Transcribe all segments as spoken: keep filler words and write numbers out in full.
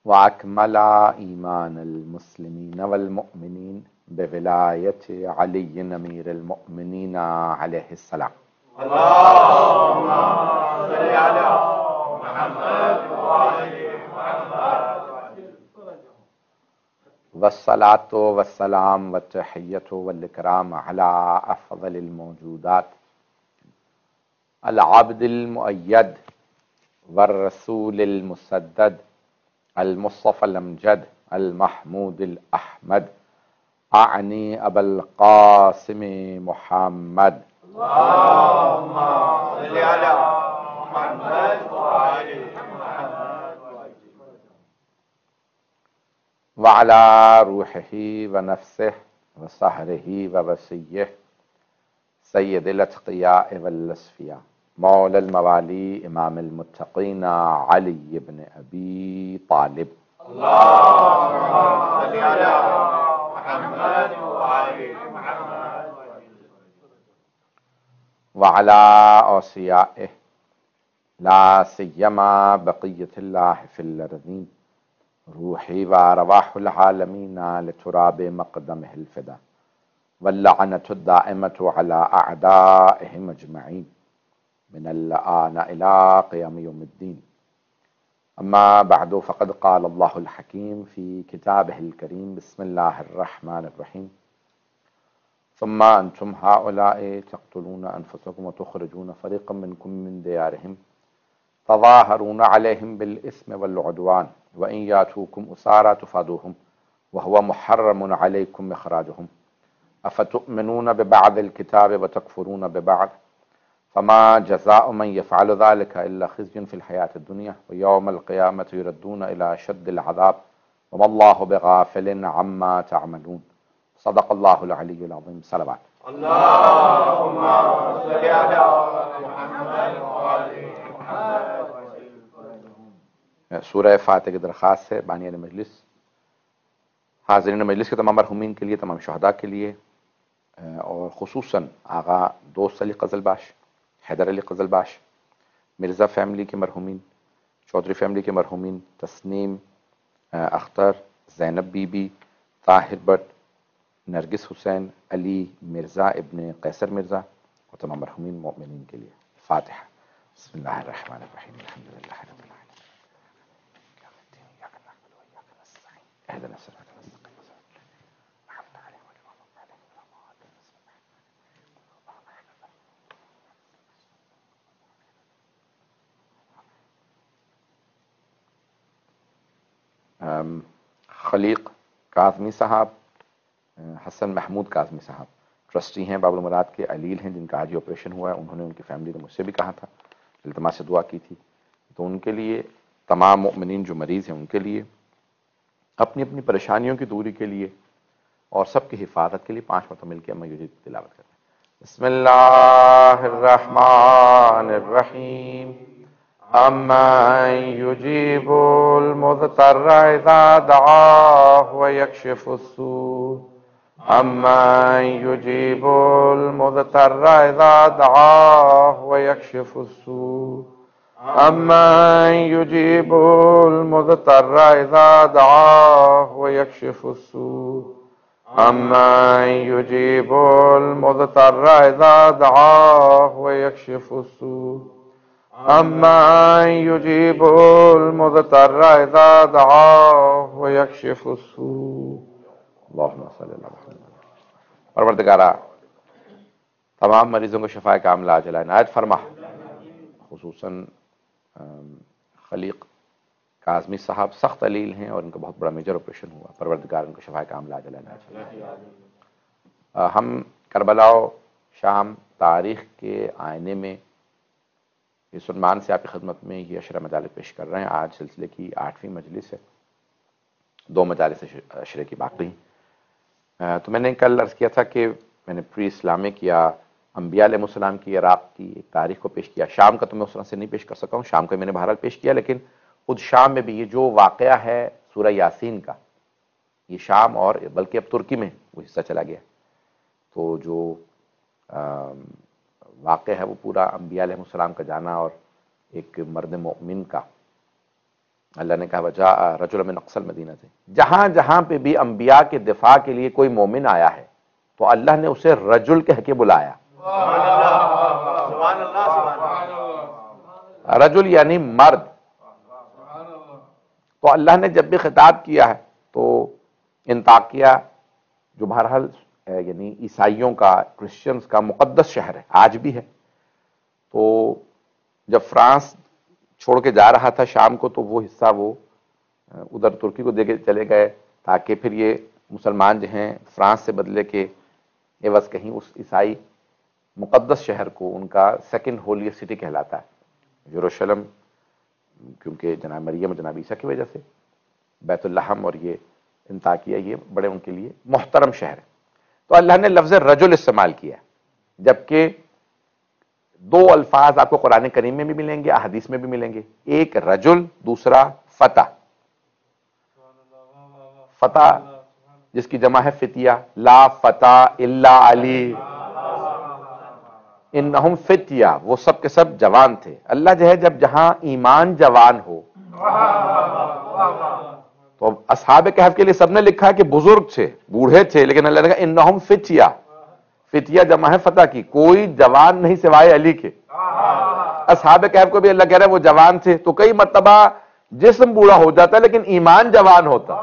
وأكمل إيمان المسلمين والمؤمنين بولاية علي أمير المؤمنين عليه السلام. اللهم صل على محمد وآل محمد. والصلاة والسلام والتحية والإكرام على أفضل الموجودات العبد المؤيد والرسول المسدد المصطفى الأمجد المحمود الأحمد، أعني أبا القاسم محمد. اللهم صل على محمد وآل محمد وعلى روحه ونفسه وسهره ووصيه سيد الأتقياء والأصفياء مولى الموالي إمام المتقين علي بن أبي طالب. اللهم صل على محمد وآل محمد وعلى أوصيائه لا سيما بقية الله في الأرضين روحي وأرواح العالمين لتراب مقدمه الفدا، واللعنة الدائمة على أعدائهم أجمعين من الآن إلى قيام يوم الدين. أما بعد، فقد قال الله الحكيم في كتابه الكريم: بسم الله الرحمن الرحيم. ثم أنتم هؤلاء تقتلون أنفسكم وتخرجون فريقا منكم من ديارهم تظاهرون عليهم بالإثم والعدوان وإن ياتوكم أسارى تفادوهم وهو محرم عليكم إخراجهم أفتؤمنون ببعض الكتاب وتكفرون ببعض فما جزاء من يفعل ذلك إلا خزي في الحياة الدنيا ويوم القيامة يردون إلى أشد العذاب وما الله بغافل عما تعملون. صدق الله العلي العظيم. صلوات. اللهم صل على محمد وآل محمد. سورہ فاتحہ کی درخواست ہے بانیان مجلس، حاضرین مجلس کے تمام مرحومین کے لیے، تمام شہداء کے لیے، اور خصوصاً آغا دوست علی قزلباش، حیدر علی قزلباش، مرزا فیملی کے مرحومین، چودھری فیملی کے مرحومین، تسنیم اختر، زینب بی بی، طاہر بٹ، نرگس حسین، علی مرزا ابن قیصر مرزا اور تمام مرحومین مؤمنین کے لیے. فاتحہ. بسم اللہ الرحمن الرحیم. الحمد للہ رب العالمین. اهدنا الصراط المستقيم صراط الذين أنعمت عليهم. خلیق کاظمی صاحب، حسن محمود کاظمی صاحب ٹرسٹی ہیں باب المراد کے، علیل ہیں، جن کا آج ہی آپریشن ہوا ہے. انہوں نے ان کی فیملی نے مجھ سے بھی کہا تھا، التماس سے دعا کی تھی، تو ان کے لیے، تمام مؤمنین جو مریض ہیں ان کے لیے، اپنی اپنی پریشانیوں کی دوری کے لیے اور سب کی حفاظت کے لیے پانچ مرتبہ مل کے اما یوجد تلاوت کرتے ہیں. بسم اللہ الرحمن الرحیم. امن یجیب المضطر اذا دعاہ ویکشف السوء امن یجیب المضطر اذا دعاہ ویکشف السوء امن یجیب المضطر اذا دعاہ ویکشف السوء امن یجیب المضطر اذا دعاہ ویکشف السوء امن یجیب المضطر اذا دعاہ ویکشف السوء. اللہم صلی اللہ علیہ وسلم. پروردگارا تمام مریضوں کو شفا کاملہ عاجلہ عنایت فرما، خصوصاً خلیق کاظمی صاحب سخت علیل ہیں اور ان کا بہت بڑا میجر آپریشن ہوا. پروردگار ان کو شفا کاملہ عاجلہ عنایت فرما. ہم کربلا و شام تاریخ کے آئینے میں اس عنوان سے آپ کی خدمت میں یہ عشرہ مجالس پیش کر رہے ہیں. آج سلسلے کی آٹھویں مجلس ہے، دو مجالس عشرے کی باقی. تو میں نے کل عرض کیا تھا کہ میں نے پری اسلامک یا انبیاء علیہ السلام کی عراق کی ایک تاریخ کو پیش کیا. شام کا تو میں اس طرح سے نہیں پیش کر سکا ہوں، شام کا میں نے بہرحال پیش کیا، لیکن خود شام میں بھی یہ جو واقعہ ہے سورہ یاسین کا، یہ شام اور بلکہ اب ترکی میں وہ حصہ چلا گیا. تو جو واقعہ ہے وہ پورا انبیاء علیہ السلام کا جانا اور ایک مرد مومن کا اللہ نے کہا وجاء رجل من اقصى المدینہ سے، جہاں جہاں پہ بھی انبیاء کے دفاع کے لیے کوئی مومن آیا ہے تو اللہ نے اسے رجل کہہ کے بلایا. سبحان اللہ سبحان اللہ. رجل یعنی مرد. تو اللہ نے جب بھی خطاب کیا ہے تو انطاکیہ جو بہرحال یعنی عیسائیوں کا، کرسچنز کا مقدس شہر ہے، آج بھی ہے، تو جب فرانس چھوڑ کے جا رہا تھا شام کو تو وہ حصہ وہ ادھر ترکی کو دے کے چلے گئے تاکہ پھر یہ مسلمان جو ہیں فرانس سے بدلے کے عوض کہیں اس عیسائی مقدس شہر کو، ان کا سیکنڈ ہولیسٹ سٹی کہلاتا ہے یروشلم، کیونکہ جناب مریم و جناب عیسیٰ کی وجہ سے، بیت اللحم اور یہ انطاکیہ یہ بڑے ان کے لیے محترم شہر ہے. تو اللہ نے لفظ رجل استعمال کیا، جبکہ دو الفاظ آپ کو قرآن کریم میں بھی ملیں گے، احادیث میں بھی ملیں گے، ایک رجل، دوسرا فتح. فتح جس کی جمع ہے فتیہ، لا فتح الا علی انہم فتیہ، وہ سب کے سب جوان تھے. اللہ جو ہے جب جہاں ایمان جوان ہو، تو اصحاب کہف کے لیے سب نے لکھا کہ بزرگ تھے، بوڑھے تھے، لیکن اللہ نے کہا انہم فتیہ، فتیہ جمع ہے فتح کی، کوئی جوان نہیں سوائے علی کے. اصحاب کہف کو بھی اللہ کہہ رہا ہے وہ جوان تھے. تو کئی مرتبہ جسم بوڑھا ہو جاتا ہے لیکن ایمان جوان ہوتا.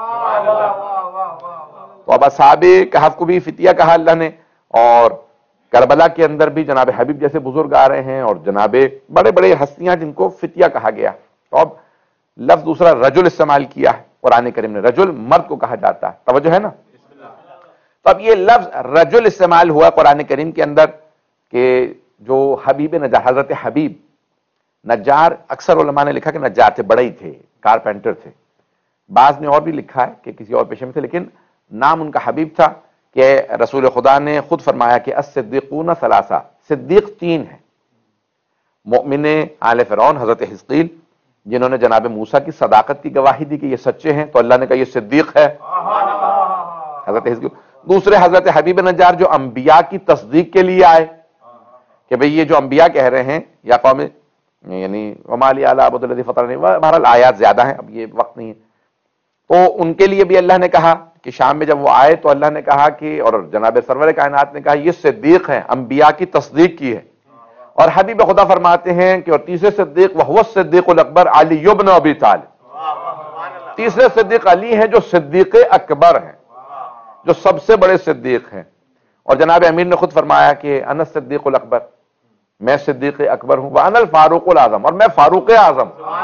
تو اب اصحاب کہف کو بھی فتیہ کہا اللہ نے، اور کربلا کے اندر بھی جناب حبیب جیسے بزرگ آ رہے ہیں اور جناب بڑے بڑے ہستیاں جن کو فتیہ کہا گیا. تو اب لفظ دوسرا رجل استعمال کیا ہے قرآن کریم نے، رجل مرد کو کہا جاتا ہے. توجہ ہے نا؟ تو اب یہ لفظ رجل استعمال ہوا قرآن کریم کے اندر کہ جو حبیب نجار، حضرت حبیب نجار، اکثر علماء نے لکھا کہ نجار تھے، بڑے ہی تھے، کارپینٹر تھے. بعض نے اور بھی لکھا ہے کہ کسی اور پیشے میں تھے، لیکن نام ان کا حبیب تھا کہ رسول خدا نے خود فرمایا کہ الصدیقون ثلاثہ، صدیق تین ہیں. مؤمن آل فرعون حضرت حزقیل جنہوں نے جناب موسیٰ کی صداقت کی گواہی دی کہ یہ سچے ہیں، تو اللہ نے کہا یہ صدیق ہے، حضرت حزقیل. دوسرے حضرت حبیب نجار جو انبیاء کی تصدیق کے لیے آئے کہ بھئی یہ جو انبیاء کہہ رہے ہیں یا قوم یعنی وما لی الا اعبد الذی فطرنی، بہرحال آیات زیادہ ہیں، اب یہ وقت نہیں ہے. تو ان کے لیے بھی اللہ نے کہا کہ شام میں جب وہ آئے تو اللہ نے کہا کہ، اور جناب سرور کائنات نے کہا یہ صدیق ہیں، انبیاء کی تصدیق کی ہے. اور حبیب خدا فرماتے ہیں کہ اور تیسرے صدیق وہو الصدیق الاکبر علی بن ابی طالب، تیسرے صدیق علی ہیں جو صدیق اکبر ہیں، جو سب سے بڑے صدیق ہیں. اور جناب امیر نے خود فرمایا کہ انا الصدیق الاکبر، میں صدیق اکبر ہوں، وانا الفاروق الاعظم، اور میں فاروق اعظم.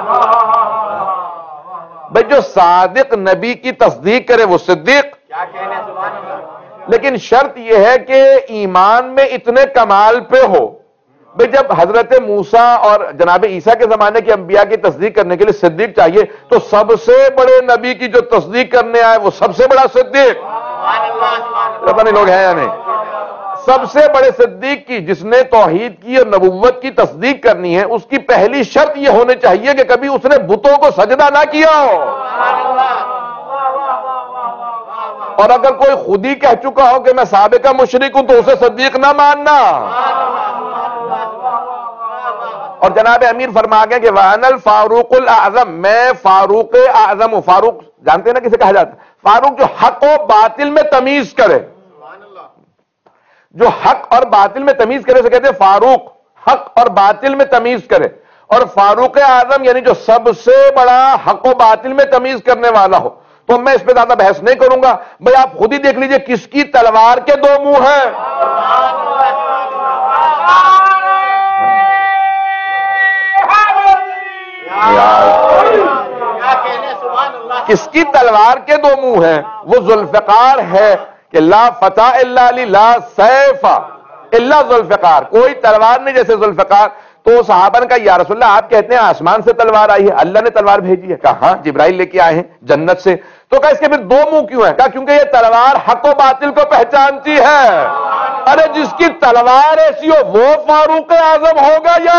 بھئی جو صادق نبی کی تصدیق کرے وہ صدیق. لیکن شرط یہ ہے کہ ایمان میں اتنے کمال پہ ہو. بھئی جب حضرت موسیٰ اور جناب عیسیٰ کے زمانے کے انبیاء کی تصدیق کرنے کے لیے صدیق چاہیے، تو سب سے بڑے نبی کی جو تصدیق کرنے آئے وہ سب سے بڑا صدیق، پتہ نہیں لوگ ہیں یا نہیں، سب سے بڑے صدیق کی، جس نے توحید کی اور نبوت کی تصدیق کرنی ہے، اس کی پہلی شرط یہ ہونی چاہیے کہ کبھی اس نے بتوں کو سجدہ نہ کیا ہو. اور اگر کوئی خود ہی کہہ چکا ہو کہ میں سابقہ مشرک ہوں تو اسے صدیق نہ ماننا. اور جناب امیر فرما گئے کہ وَأَنَا الْفَارُوقُ الْأَعْظَمُ، میں فاروق اعظم ہوں. فاروق جانتے ہیں نا کسے کہا جاتا ہے؟ فاروق جو حق و باطل میں تمیز کرے، جو حق اور باطل میں تمیز کرے اسے کہتے ہیں فاروق، حق اور باطل میں تمیز کرے. اور فاروق اعظم یعنی جو سب سے بڑا حق و باطل میں تمیز کرنے والا ہو. تو میں اس پہ زیادہ بحث نہیں کروں گا. بھئی آپ خود ہی دیکھ لیجئے کس کی تلوار کے دو منہ ہیں. کس کی تلوار کے دو منہ ہیں؟ وہ ذوالفقار ہے کہ لا فتح الا علی، لا سیف الا ذوالفقار، کوئی تلوار نہیں جیسے ذوالفقار. تو صحابہ نے کہا یا رسول اللہ آپ کہتے ہیں آسمان سے تلوار آئی ہے، اللہ نے تلوار بھیجی ہے؟ کہا ہاں جبرائیل لے کے آئے ہیں جنت سے. تو کہا اس کے پھر دو منہ کیوں ہیں؟ کہا کیونکہ یہ تلوار حق و باطل کو پہچانتی ہے. ارے جس کی تلوار ایسی ہو وہ فاروق اعظم ہوگا یا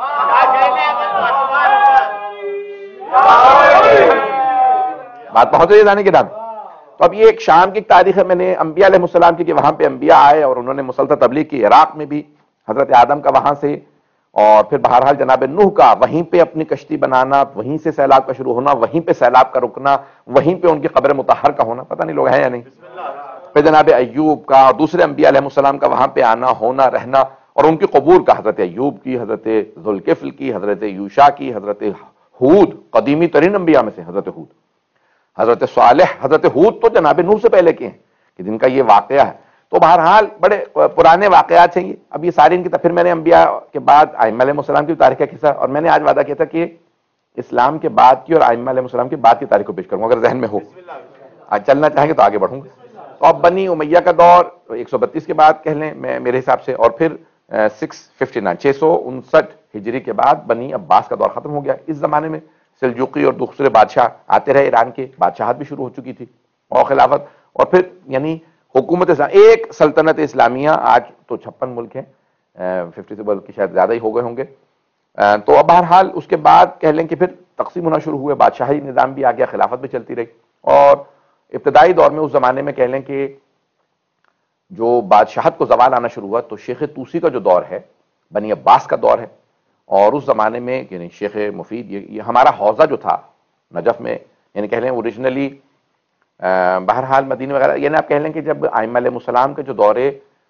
بات پہنچ رہی ہے جانے کے بعد. تو اب یہ ایک شام کی تاریخ ہے، میں نے انبیاء علیہ السلام کی کہ وہاں پہ انبیاء آئے اور انہوں نے مسلسل تبلیغ کی. عراق میں بھی حضرت آدم کا وہاں سے اور پھر بہرحال جناب نوح کا وہیں پہ اپنی کشتی بنانا، وہیں سے سیلاب کا شروع ہونا، وہیں پہ سیلاب کا رکنا، وہیں پہ ان کی قبر مطہر کا ہونا، پتہ نہیں لوگ ہیں یا نہیں. پھر جناب ایوب کا، دوسرے انبیاء علیہ السلام کا وہاں پہ آنا ہونا رہنا، اور ان کی قبور کا، حضرت ایوب کی، حضرت ذوالکفل کی، حضرت یوشع کی، حضرت ہود، قدیمی ترین انبیاء میں سے حضرت ہود، حضرت صالح، حضرت ہود تو جناب نوح سے پہلے کے ہیں کہ جن کا یہ واقعہ ہے. تو بہرحال بڑے پرانے واقعات ہیں یہ. اب یہ ساری ان کی، پھر میں نے انبیاء کے بعد ائمہ علیہ السلام کی تاریخ کا قصہ، اور میں نے آج وعدہ کیا تھا کہ اسلام کے بعد کی اور ائمہ علیہ السلام کے بعد کی تاریخ کو پیش کروں گا، اگر ذہن میں ہو. آج چلنا چاہیں گے تو آگے بڑھوں گا. تو اب بنی امیہ کا دور ایک سو بتیس کے بعد کہہ لیں میں میرے حساب سے، اور پھر سکس ففٹی نائن چھ سو انسٹھ ہجری کے بعد بنی عباس کا دور ختم ہو گیا. اس زمانے میں سلجوقی اور دوسرے بادشاہ آتے رہے، ایران کے بادشاہت بھی شروع ہو چکی تھی اور خلافت، اور پھر یعنی حکومت اسلام، ایک سلطنت اسلامیہ. آج تو چھپن ملک ہیں، ففٹی سے بلکہ شاید زیادہ ہی ہو گئے ہوں گے. تو اب بہرحال اس کے بعد کہہ لیں کہ پھر تقسیم ہونا شروع ہوئے، بادشاہی نظام بھی آ گیا، خلافت بھی چلتی رہی. اور ابتدائی دور میں اس زمانے میں کہہ لیں کہ جو بادشاہت کو زوال آنا شروع ہوا تو شیخ طوسی کا جو دور ہے بنی عباس کا دور ہے. اور اس زمانے میں یعنی شیخ مفید، یہ ہمارا حوزہ جو تھا نجف میں، یعنی کہہ لیں اوریجنلی بہرحال مدینہ وغیرہ، یعنی آپ کہہ لیں کہ جب ائمہ علیہ السلام کے جو دورے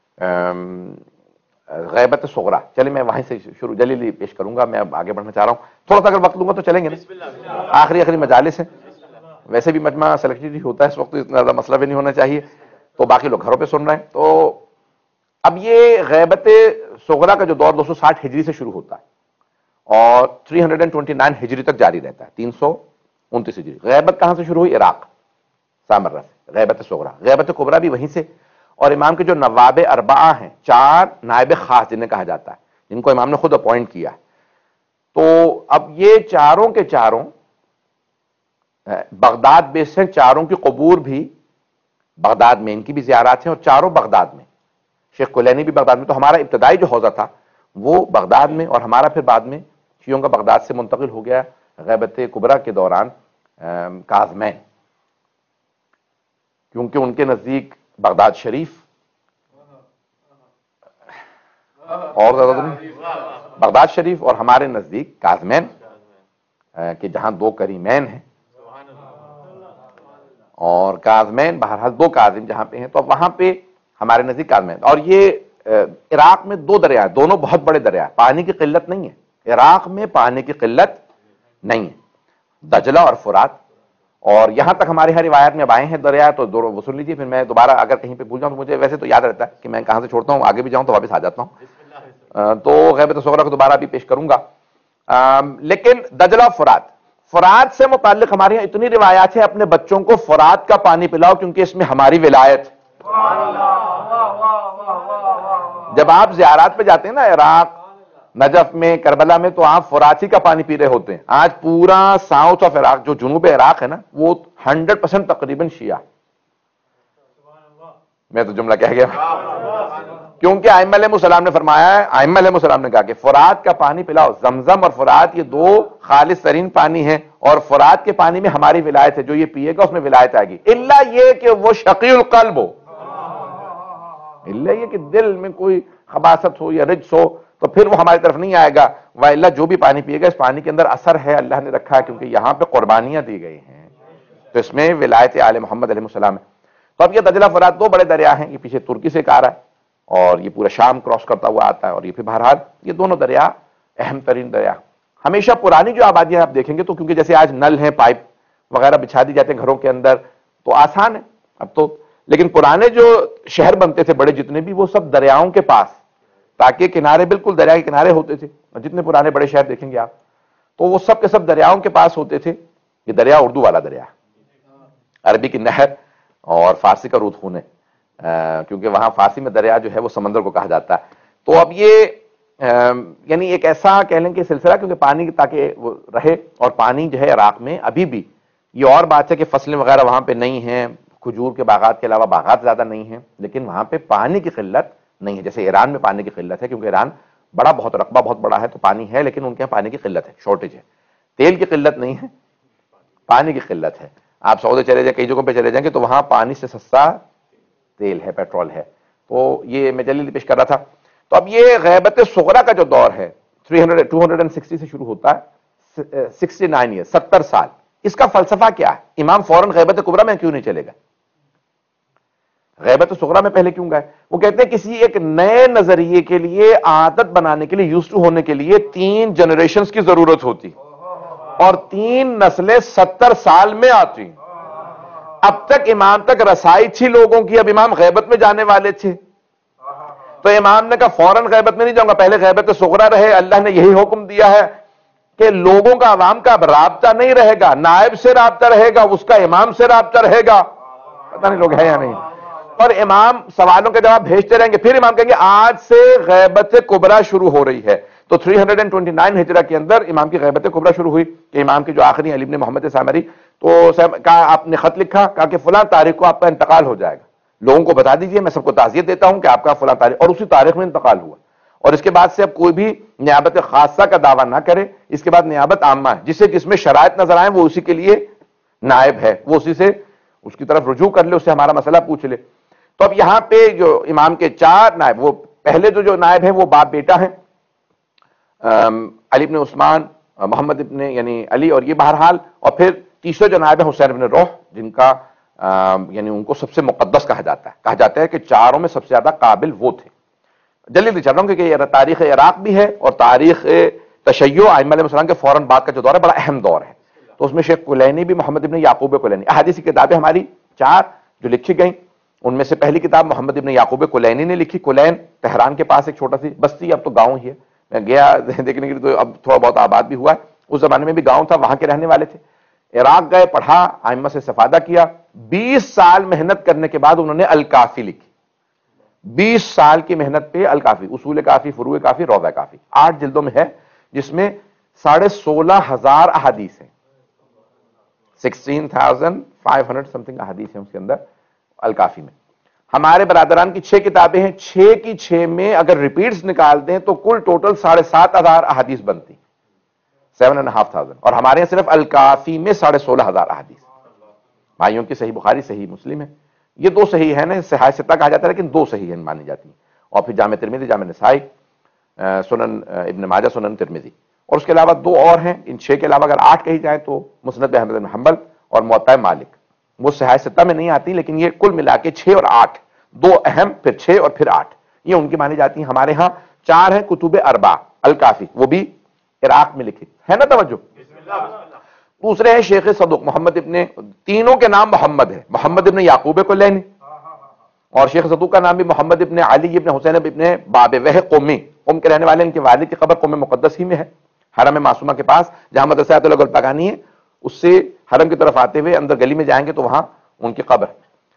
غیبت صغریٰ، چلے میں وہیں سے شروع جلیلی پیش کروں گا. میں اب آگے بڑھنا چاہ رہا ہوں، تھوڑا سا اگر وقت لوں گا تو چلیں گے نا، آخری آخری مجالس ہیں. ویسے بھی مجمع سلیکٹڈ ہی ہوتا ہے اس وقت، اتنا زیادہ مسئلہ بھی نہیں ہونا چاہیے، تو باقی لوگ گھروں پہ سن رہے ہیں. تو اب یہ غیبت صغریٰ کا جو دور دو سو ساٹھ ہجری سے شروع ہوتا ہے اور تین سو انیس ہجری تک جاری رہتا ہے، تین سو انتیس ہجری. غیبت کہاں سے شروع ہوئی؟ عراق، سامرہ سے غیبت صغریٰ. غیبت کبریٰ بھی وہیں سے. اور امام کے جو نواب اربعہ ہیں، چار نائب خاص جنہیں کہا جاتا ہے، جن کو امام نے خود اپوائنٹ کیا ہے، تو اب یہ چاروں کے چاروں بغداد بیس ہیں. چاروں کی قبور بھی بغداد میں، ان کی بھی زیارات ہیں، اور چاروں بغداد میں. شیخ کلینی بھی بغداد میں. تو ہمارا ابتدائی جو حوزہ تھا وہ بغداد میں، اور ہمارا پھر بعد میں شیعوں کا بغداد سے منتقل ہو گیا غیبت کبریٰ کے دوران کاظمین، کیونکہ ان کے نزدیک بغداد شریف اور زیادہ نہیں، بغداد شریف، اور ہمارے نزدیک کاظمین، کہ جہاں دو کریمین ہیں، اور کاظمین بہرحال دو کاظم جہاں پہ ہیں، تو وہاں پہ ہمارے نزدیک کاظمین. اور یہ عراق میں دو دریا ہیں، دونوں بہت بڑے دریا ہیں، پانی کی قلت نہیں ہے عراق میں، پانی کی قلت نہیں ہے، دجلہ اور فرات. اور یہاں تک ہماری ہر روایت میں اب آئے ہیں دریا، تو وہ سن لیجیے، پھر میں دوبارہ اگر کہیں پہ بھول جاؤں تو مجھے ویسے تو یاد رہتا ہے کہ میں کہاں سے چھوڑتا ہوں، آگے بھی جاؤں تو واپس آ جاتا ہوں. تو غیبت صغریٰ کو دوبارہ بھی پیش کروں گا. لیکن دجلہ فرات، فرات سے متعلق ہمارے یہاں اتنی روایات ہیں، اپنے بچوں کو فرات کا پانی پلاؤ کیونکہ اس میں ہماری ولایت. جب آپ زیارات پہ جاتے ہیں نا عراق، نجف میں، کربلا میں، تو آپ فراتی کا پانی پی رہے ہوتے ہیں. آج پورا ساؤتھ آف عراق، جو جنوب عراق ہے نا، وہ ہنڈریڈ پرسینٹ تقریباً شیعہ. میں تو جملہ کہہ گیا، کیونکہ ائمہ علیہ السلام نے فرمایا ہے، ائمہ علیہ السلام نے کہا کہ فرات کا پانی پلاؤ. زمزم اور فرات یہ دو خالص ترین پانی ہیں، اور فرات کے پانی میں ہماری ولایت ہے، جو یہ پیے گا اس میں ولایت آئے گی، الا یہ کہ وہ شقی القلب ہو، الا یہ کہ دل میں کوئی خباثت ہو یا رجس ہو، تو پھر وہ ہماری طرف نہیں آئے گا. وَإِلَّا جو بھی پانی پیے گا، اس پانی کے اندر اثر ہے، اللہ نے رکھا ہے، کیونکہ یہاں پہ قربانیاں دی گئی ہیں، تو اس میں ولایت آل محمد علیہ السلام ہے. تو اب یہ دجلہ فرات دو بڑے دریا ہیں، یہ پیچھے ترکی سے آ رہا ہے اور یہ پورا شام کراس کرتا ہوا آتا ہے، اور یہ پھر بہرحال یہ دونوں دریا اہم ترین دریا. ہمیشہ پرانی جو آبادیاں آپ دیکھیں گے تو کیونکہ جیسے آج نل ہیں، پائپ وغیرہ بچھا دی جاتے ہیں گھروں کے اندر، تو آسان ہے اب تو. لیکن پرانے جو شہر بنتے تھے بڑے جتنے بھی، وہ سب دریاؤں کے پاس، تاکہ کنارے بالکل دریا کے کنارے ہوتے تھے. جتنے پرانے بڑے شہر دیکھیں گے آپ تو وہ سب کے سب دریاؤں کے پاس ہوتے تھے. یہ دریا اردو والا دریا، عربی کی نہر اور فارسی کا رودخون ہے، کیونکہ وہاں فارسی میں دریا جو ہے وہ سمندر کو کہا جاتا ہے. تو اب یہ یعنی ایک ایسا کہہ لیں کہ سلسلہ، کیونکہ پانی تاکہ وہ رہے، اور پانی جو ہے عراق میں ابھی بھی، یہ اور بات ہے کہ فصلیں وغیرہ وہاں پہ نہیں ہیں، کھجور کے باغات کے علاوہ باغات زیادہ نہیں ہیں، لیکن وہاں پہ پانی کی قلت نہیں ہے. جیسے ایران میں پانی کی قلت ہے، کیونکہ ایران بڑا بہت رقبہ بہت بڑا ہے، تو پانی ہے، لیکن ان کے یہاں پانی کی قلت ہے، شارٹیج ہے. تیل کی قلت نہیں ہے، پانی کی قلت ہے. آپ سعودی چلے جائیں، کئی جگہوں پہ چلے جائیں گے تو وہاں پانی سے سستا تیل ہے، پیٹرول ہے. تو یہ میں جلیل پیش کر رہا تھا. تو اب یہ غیبت صغریٰ کا جو دور ہے three hundred two hundred and sixty سے شروع ہوتا ہے، سکسٹی نائن ایئر، ستر سال. اس کا فلسفہ کیا ہے؟ امام فوراً غیبت کبریٰ میں کیوں نہیں چلے گا؟ غیبت صغریٰ میں پہلے کیوں گئے؟ وہ کہتے ہیں کسی ایک نئے نظریے کے لیے، عادت بنانے کے لیے، یوز ٹو ہونے کے لیے تین جنریشنز کی ضرورت ہوتی، اور تین نسلیں ستر سال میں آتی. اب تک امام تک رسائی تھی لوگوں کی، اب امام غیبت میں جانے والے تھے، تو امام نے کہا فوراً غیبت میں نہیں جاؤں گا، پہلے غیبت صغریٰ رہے. اللہ نے یہی حکم دیا ہے کہ لوگوں کا، عوام کا اب رابطہ نہیں رہے گا، نائب سے رابطہ رہے گا، اس کا امام سے رابطہ رہے گا. پتہ نہیں لوگ ہیں یا نہیں. اور امام سوالوں کے جواب بھیجتے رہیں گے، پھر امام کہیں گے آج سے غیبت کبریٰ شروع ہو رہی ہے. تو تین سو انیس ہجرہ کے اندر امام کی غیبت کبریٰ شروع ہوئی کہ امام کی جو آخری علی بن محمد سامری، تو کہا آپ نے خط لکھا، کہا کہ فلاں تاریخ کو آپ کا انتقال ہو جائے گا، لوگوں کو بتا دیجئے، میں سب کو تعزیت دیتا ہوں کہ آپ کا فلاں تاریخ، اور اسی تاریخ میں انتقال ہوا. اور اس کے بعد سے اب کوئی بھی نیابت خاصہ کا دعویٰ نہ کرے، اس کے بعد نیابت عامہ ہے، جسے جس میں شرائط نظر آئیں وہ اسی کے لیے نائب ہے، وہ اسی سے اس کی طرف رجوع کر لے، اس سے ہمارا مسئلہ پوچھ لے. تو اب یہاں پہ جو امام کے چار نائب، وہ پہلے جو جو نائب ہیں وہ باپ بیٹا ہیں، علی بن عثمان، محمد ابن یعنی علی، اور یہ بہرحال، اور پھر تیسرے جو نائب ہیں حسین بن روح، جن کا یعنی ان کو سب سے مقدس کہا جاتا ہے. کہا جاتا ہے کہ چاروں میں سب سے زیادہ قابل وہ تھے. جلدی سے چل رہا ہوں کیونکہ یہ تاریخ عراق بھی ہے، اور تاریخ تشیع ائمہ علیہ السلام کے فوراً بعد کا جو دور ہے بڑا اہم دور ہے. تو اس میں شیخ کلینی بھی، محمد ابن یعقوب کلینی، احادیث کی کتابیں ہماری چار جو لکھی گئیں، ان میں سے پہلی کتاب محمد ابن یعقوب کلینی نے لکھی. کلین تہران کے پاس ایک چھوٹا سی بستی، اب تو گاؤں ہی ہے، میں گیا دیکھنے کے لیے تو اب تھوڑا بہت آباد بھی ہوا ہے. اس زمانے میں بھی گاؤں تھا، وہاں کے رہنے والے تھے. عراق گئے، پڑھا، ائمہ سے استفادہ کیا. بیس سال محنت کرنے کے بعد انہوں نے الکافی لکھی. بیس سال کی محنت پہ الکافی، اصول کافی، فروع کافی، روضہ کافی، آٹھ جلدوں میں ہے، جس میں ساڑھے سولہ ہزار احادیث ہیں، sixteen thousand five hundred something احادیث ہیں اس کے اندر الکافی میں. ہمارے برادران کی چھ کتابیں ہیں، چھ کی چھ میں اگر ریپیٹس نکال دیں تو کل ٹوٹل ساڑھے سات ہزار احادیث بنتی، سیون اینڈ ہاف تھاؤزینڈ. اور ہمارے یہاں صرف الکافی میں ساڑھے سولہ ہزار احادیث. بھائیوں کی صحیح بخاری، صحیح مسلم ہے، یہ دو صحیح ہے نا، صحیح ستہ کہا جاتا ہے لیکن دو صحیح ہیں مانی جاتی ہیں. اور پھر جامع ترمذی، جامع نسائی، سنن ابن ماجہ، سنن ترمذی. اور اس کے علاوہ دو اور ہیں، ان چھ کے علاوہ اگر آٹھ کہی جائیں تو مسند احمد بن حنبل اور موطأ مالک. وہ صحیح ستہ میں نہیں آتی، لیکن یہ کل ملا کے چھ اور آٹھ، دو اہم، پھر چھ اور پھر آٹھ، یہ ان کی مانی جاتی ہیں. ہمارے ہاں چار ہیں کتب اربع، الکافی، وہ بھی عراق میں لکھی ہے نا، توجہ. دوسرے ہیں شیخ صدوق محمد ابن، تینوں کے نام محمد ہے، محمد ابن یعقوب کلینی، اور شیخ صدوق کا نام بھی محمد ابن علی ابن حسین ابن بابویہ قمی، قم کے رہنے والے. ان کے والد کی قبر قم مقدس ہی میں ہے، حرم معصومہ کے پاس، جہاں مدرسہ آیت اللہ گلپاگانی ہے، اس سے حرم کی طرف آتے ہوئے اندر گلی میں جائیں گے تو وہاں ان کی قبر.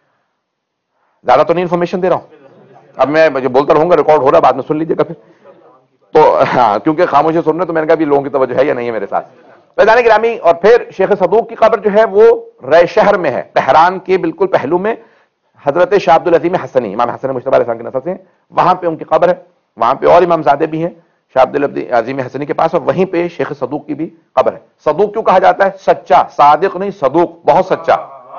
زیادہ تو نہیں انفارمیشن دے رہا ہوں، اب میں جو بولتا رہوں گا ریکارڈ ہو رہا ہے، بعد میں سن لیجیے گا پھر. تو ہاں، کیونکہ خاموشی سن رہے تو میں نے کہا بھی لوگوں کی توجہ ہے یا نہیں ہے میرے ساتھ. فیضان گرامی، اور پھر شیخ صدوق کی قبر جو ہے وہ رائے شہر میں ہے، تہران کے بالکل پہلو میں، حضرت شاہ عبد العظیم حسنی، امام حسن مجتبی علیہ السلام کی نسل سے، وہاں پہ ان کی قبر ہے. وہاں پہ اور امام زادے بھی ہیں شاہ عبد العظیم حسنی کے پاس، اور وہیں پہ شیخ صدوق کی بھی قبر ہے. صدوق کیوں کہا جاتا ہے؟ سچا، صادق نہیں، صدوق، بہت سچا.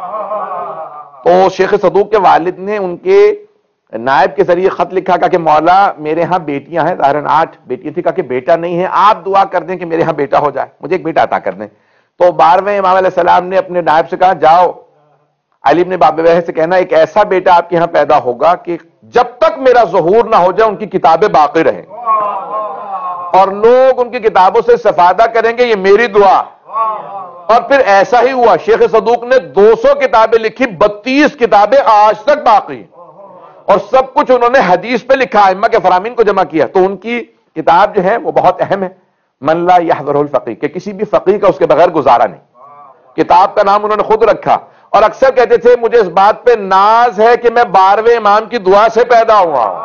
تو شیخ صدوق کے والد نے ان کے نائب کے ذریعے خط لکھا، کہا کہ مولا میرے ہاں بیٹیاں ہیں، ظاہراً آٹھ بیٹیاں تھیں، کہا کہ بیٹا نہیں ہے، آپ دعا کر دیں کہ میرے ہاں بیٹا ہو جائے، مجھے ایک بیٹا عطا کر دیں. تو بارہویں امام علیہ السلام نے اپنے نائب سے کہا جاؤ علی بن بابویہ سے کہنا ایک ایسا بیٹا آپ کے ہاں پیدا ہوگا کہ جب تک میرا ظہور نہ ہو جائے ان کی کتابیں باقی رہیں اور لوگ ان کی کتابوں سے استفادہ کریں گے، یہ میری دعا. اور پھر ایسا ہی ہوا، شیخ صدوق نے دو سو کتابیں لکھی، بتیس کتابیں آج تک باقی، اور سب کچھ انہوں نے حدیث پہ لکھا، ائمہ کے فرامین کو جمع کیا. تو ان کی کتاب جو ہے وہ بہت اہم ہے، من لا یحضرہ الفقیہ، کہ کسی بھی فقیہ کا اس کے بغیر گزارا نہیں. کتاب کا نام انہوں نے خود رکھا، اور اکثر کہتے تھے مجھے اس بات پہ ناز ہے کہ میں بارہویں امام کی دعا سے پیدا ہوا ہوں.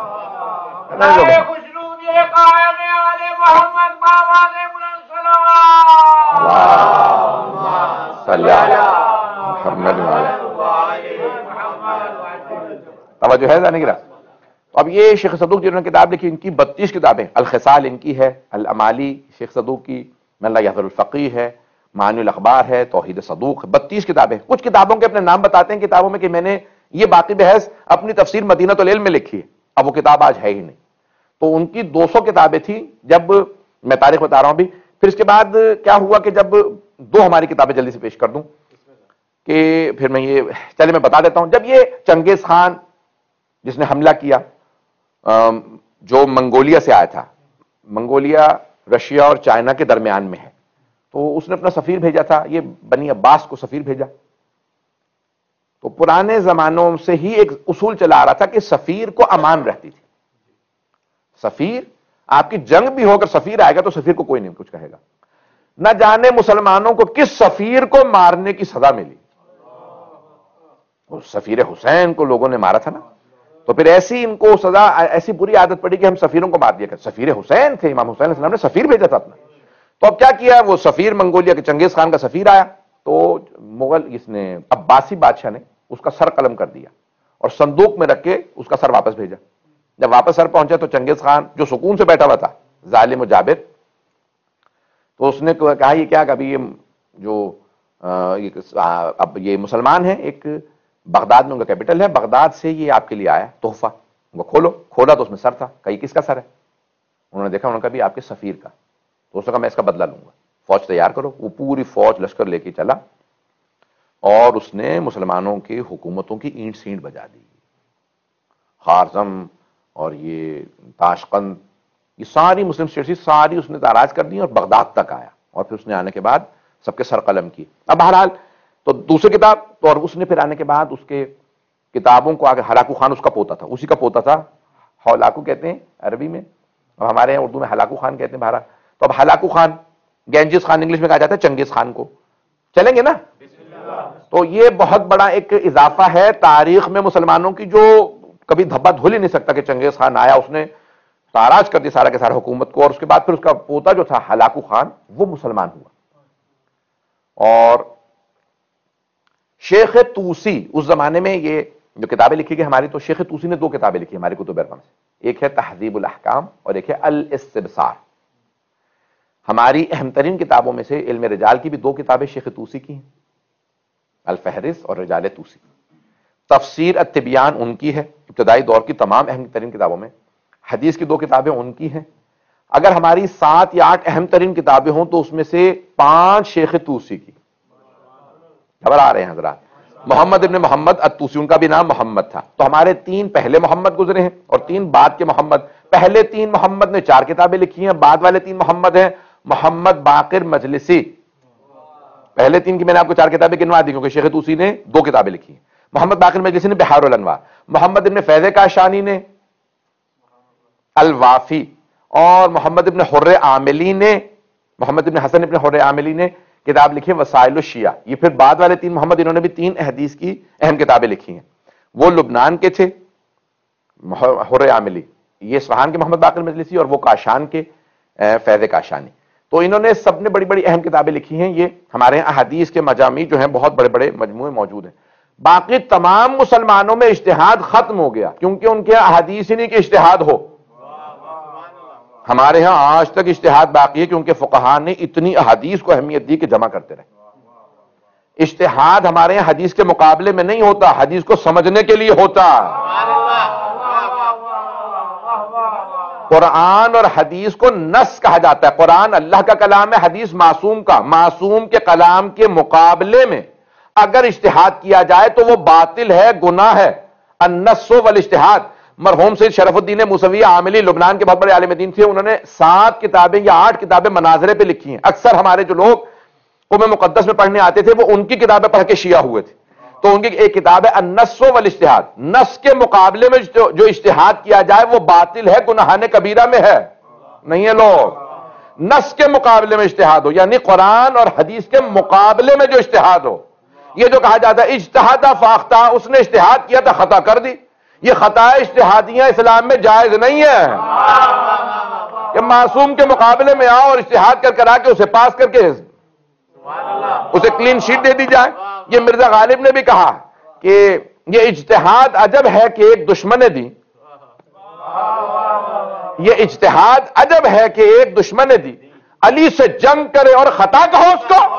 توجہ ہے ذہن گرا. اب یہ شیخ صدوق جنہوں نے کتاب لکھی، ان کی بتیس کتابیں، الخصال ان کی ہے، الامالی شیخ صدوق کی، من لا یحضر الفقیہ ہے، معانی الاخبار ہے، توحید صدوق، بتیس کتابیں. کچھ کتابوں کے اپنے نام بتاتے ہیں کتابوں میں کہ میں نے یہ باقی بحث اپنی تفسیر مدینۃ العلم میں لکھی ہے، اب وہ کتاب آج ہے ہی نہیں. تو ان کی دو سو کتابیں تھیں. جب میں تاریخ بتا رہا ہوں ابھی. پھر اس کے بعد کیا ہوا کہ جب دو ہماری کتابیں جلدی سے پیش کر دوں کہ پھر میں یہ چلے میں بتا دیتا ہوں. جب یہ چنگیز خان جس نے حملہ کیا جو منگولیا سے آیا تھا، منگولیا رشیا اور چائنا کے درمیان میں ہے، تو اس نے اپنا سفیر بھیجا تھا، یہ بنی عباس کو سفیر بھیجا. تو پرانے زمانوں سے ہی ایک اصول چلا آ رہا تھا کہ سفیر کو امان رہتی تھی. سفیر آپ کی جنگ بھی ہو کر سفیر آئے گا تو سفیر کو کوئی نہیں کچھ کہے گا. نہ جانے مسلمانوں کو کس سفیر کو مارنے کی سزا ملی. سفیر حسین کو لوگوں نے مارا تھا نا، تو پھر ایسی ان کو سزا، ایسی بری عادت پڑی کہ ہم سفیروں کو مار دیا کرتے. سفیر حسین تھے، امام حسین علیہ السلام نے سفیر بھیجا تھا اپنا. تو اب کیا کیا، وہ سفیر منگولیا کے چنگیز خان کا سفیر آیا تو مغل اس نے عباسی بادشاہ نے اس کا سر قلم کر دیا اور صندوق میں رکھ کے اس کا سر واپس بھیجا. جب واپس سر پہنچا تو چنگیز خان جو سکون سے بیٹھا ہوا تھا، ظالم و جابر، تو اس نے کہا یہ کیا کہ ابھی یہ جو اب یہ مسلمان ہیں، ایک بغداد میں ان کا کیپٹل ہے، بغداد سے یہ آپ کے لیے آیا تحفہ. وہ کھولو، کھولا تو اس میں سر تھا. کہیں کس کا سر ہے؟ انہوں نے دیکھا، انہوں نے کہا بھی آپ کے سفیر کا. تو اس نے کہا میں اس کا بدلہ لوں گا، فوج تیار کرو. وہ پوری فوج لشکر لے کے چلا اور اس نے مسلمانوں کی حکومتوں کی اینٹ سینٹ بجا دی. خارزم اور یہ تاشقند، یہ ساری مسلم اسٹیٹس ساری اس نے تاراج کر دی اور بغداد تک آیا. اور پھر اس نے آنے کے بعد سب کے سر قلم کی. اب بہرحال تو دوسری کتاب تو، اور اس نے پھر آنے کے بعد اس کے کتابوں کو آگے، ہلاکو خان اس کا پوتا تھا، اسی کا پوتا تھا، ہولاکو کہتے ہیں عربی میں، اب ہمارے یہاں اردو میں ہلاکو خان کہتے ہیں. بہرحال تو اب Hulagu Khan, Genghis Khan English میں کہا جاتا ہے چنگیز خان کو. چلیں گے نا؟ تو یہ بہت بڑا ایک اضافہ ہے تاریخ میں مسلمانوں کی، جو کبھی دھبا دھل ہی نہیں سکتا کہ چنگیز خان آیا، اس نے تاراج کر دی سارا کے سارا حکومت کو، اور اس کے بعد پھر اس کا پوتا جو تھا ہلاکو خان وہ مسلمان ہوا. اور شیخ توسی اس زمانے میں یہ جو کتابیں لکھی گئی ہماری، تو شیخ توسی نے دو کتابیں لکھی ہماری کتب اربع میں سے، ایک ہے تہذیب الاحکام اور ایک ہے الاستبصار. ہماری اہم ترین کتابوں میں سے علم رجال کی بھی دو کتابیں شیخ توسی کی ہیں، الفہرست اور رجال توسی. تفسیر التبیان ان کی ہے، ابتدائی دور کی تمام اہم ترین کتابوں میں. حدیث کی دو کتابیں ان کی ہیں. اگر ہماری سات یا آٹھ اہم ترین کتابیں ہوں تو اس میں سے پانچ شیخ توسی کی. خبر آ رہے ہیں حضرات؟ محمد ابن محمد الطوسی، ان کا بھی نام محمد تھا. تو ہمارے تین پہلے محمد گزرے ہیں اور تین بعد کے محمد. پہلے تین محمد نے چار کتابیں لکھی ہیں، بعد والے تین محمد ہیں محمد باقر مجلسی. پہلے تین کی میں نے آپ کو چار کتابیں گنوا دی کیونکہ شیخ توسی نے دو کتابیں لکھی ہیں. محمد باقر مجلسی نے بحار الانوار، محمد ابن فیض کاشانی نے الوافی، اور محمد ابن حر عاملی نے، محمد ابن حسن ابن حر عاملی نے کتاب لکھی وسائل الشیعہ. یہ پھر بعد والے تین محمد، انہوں نے بھی تین حدیث کی اہم کتابیں لکھی ہیں. وہ لبنان کے تھے حر عاملی، یہ اصفہان کے محمد باقر مجلسی، اور وہ کاشان کے فیض کاشانی. تو انہوں نے سب نے بڑی بڑی اہم کتابیں لکھی ہیں. یہ ہمارے یہاں احادیث کے مجامع جو ہیں بہت بڑے بڑے مجموعے موجود ہیں. باقی تمام مسلمانوں میں اجتہاد ختم ہو گیا کیونکہ ان کے احادیث ہی نہیں کہ اجتہاد ہو. ہمارے ہاں آج تک اجتہاد باقی ہے کیونکہ فقہاء نے اتنی احادیث کو اہمیت دی کہ جمع کرتے رہے. اجتہاد ہمارے یہاں حدیث کے مقابلے میں نہیں ہوتا، حدیث کو سمجھنے کے لیے ہوتا. قرآن اور حدیث کو نص کہا جاتا ہے. قرآن اللہ کا کلام ہے، حدیث معصوم کا. معصوم کے کلام کے مقابلے میں اگر اجتہاد کیا جائے تو وہ باطل ہے، گناہ ہے. النص والاجتہاد. مرحوم سید شرف الدین موسوی عاملی لبنان کے بہت بڑے عالم دین تھے، انہوں نے سات کتابیں یا آٹھ کتابیں مناظرے پہ لکھی ہیں. اکثر ہمارے جو لوگ قوم مقدس میں پڑھنے آتے تھے وہ ان کی کتابیں پڑھ کے شیعہ ہوئے تھے. تو ان کی ایک کتاب ہے النص والاجتہاد. نص کے مقابلے میں جو اجتہاد کیا جائے وہ باطل ہے، گناہان کبیرہ میں ہے. نہیں ہے لوگ، نص کے مقابلے میں اجتہاد ہو، یعنی قرآن اور حدیث کے مقابلے میں جو اجتہاد ہو. یہ جو کہا جاتا ہے اجتہاد فاختہ، اس نے اجتہاد کیا تھا خطا کر دی. یہ خطا اجتہادیاں اسلام میں جائز نہیں ہے کہ معصوم کے مقابلے میں آؤ اور اجتہاد کر کر آ کے اسے پاس کر کے اسے کلین شیٹ دے دی جائے. یہ مرزا غالب نے بھی کہا کہ یہ اجتہاد عجب ہے کہ ایک دشمن دی، یہ اجتہاد عجب ہے کہ ایک دشمن دی علی سے جنگ کرے اور خطا کہو اس کو.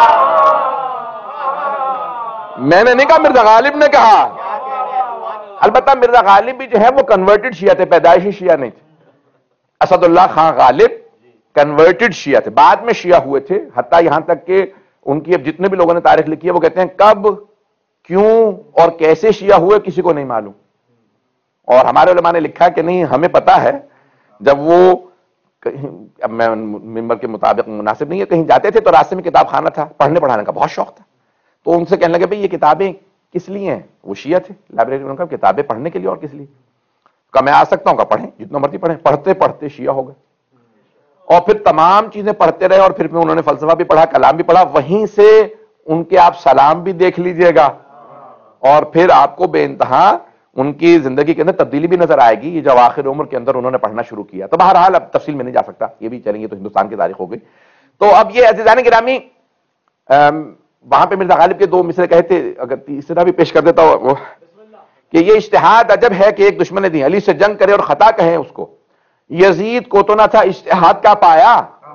میں نے نہیں کہا، مرزا غالب نے کہا. البتہ مرزا غالب بھی جو ہے وہ کنورٹڈ شیعہ تھے، پیدائشی شیعہ نہیں تھے. اسد اللہ خان غالب کنورٹڈ شیعہ تھے، بعد میں شیعہ ہوئے تھے، حتیٰ یہاں تک کہ ان کی اب جتنے بھی لوگوں نے تاریخ لکھی ہے وہ کہتے ہیں کب، کیوں اور کیسے شیعہ ہوئے کسی کو نہیں معلوم. اور ہمارے علماء نے لکھا کہ نہیں ہمیں پتا ہے، جب وہ اب میں ممبر کے مطابق مناسب نہیں ہے، کہیں جاتے تھے تو راستے میں کتاب خانہ تھا، پڑھنے پڑھانے کا بہت شوق تھا، تو ان سے کہنے لگے بھئی یہ کتابیں کس لیے ہیں؟ وہ شیعہ تھے، لائبریری میں ان کا کتابیں پڑھنے کے لیے اور کس لیے؟ کہ میں آ سکتا ہوں، کہ پڑھیں جتنا مرضی پڑھیں. پڑھتے پڑھتے شیعہ ہو گئے اور پھر تمام چیزیں پڑھتے رہے، اور پھر انہوں نے فلسفہ بھی پڑھا، کلام بھی پڑھا. وہیں سے ان کے آپ سلام بھی دیکھ لیجئے گا، اور پھر آپ کو بے انتہا ان کی زندگی کے اندر تبدیلی بھی نظر آئے گی، یہ جو آخر عمر کے اندر انہوں نے پڑھنا شروع کیا. تو بہرحال اب تفصیل میں نہیں جا سکتا، یہ بھی چلیں گے تو ہندوستان کی تاریخ ہو گئی. تو اب یہ عزیزان گرامی، وہاں پہ مرزا غالب کے دو مصرے کہے تھے، اگر تیسرا بھی پیش کر دیتا ہوں کہ یہ اجتہاد عجب ہے کہ ایک دشمن دین علی سے جنگ کرے اور خطا کہیں اس کو، یزید کو تو نہ تھا اجتہاد کا پایا.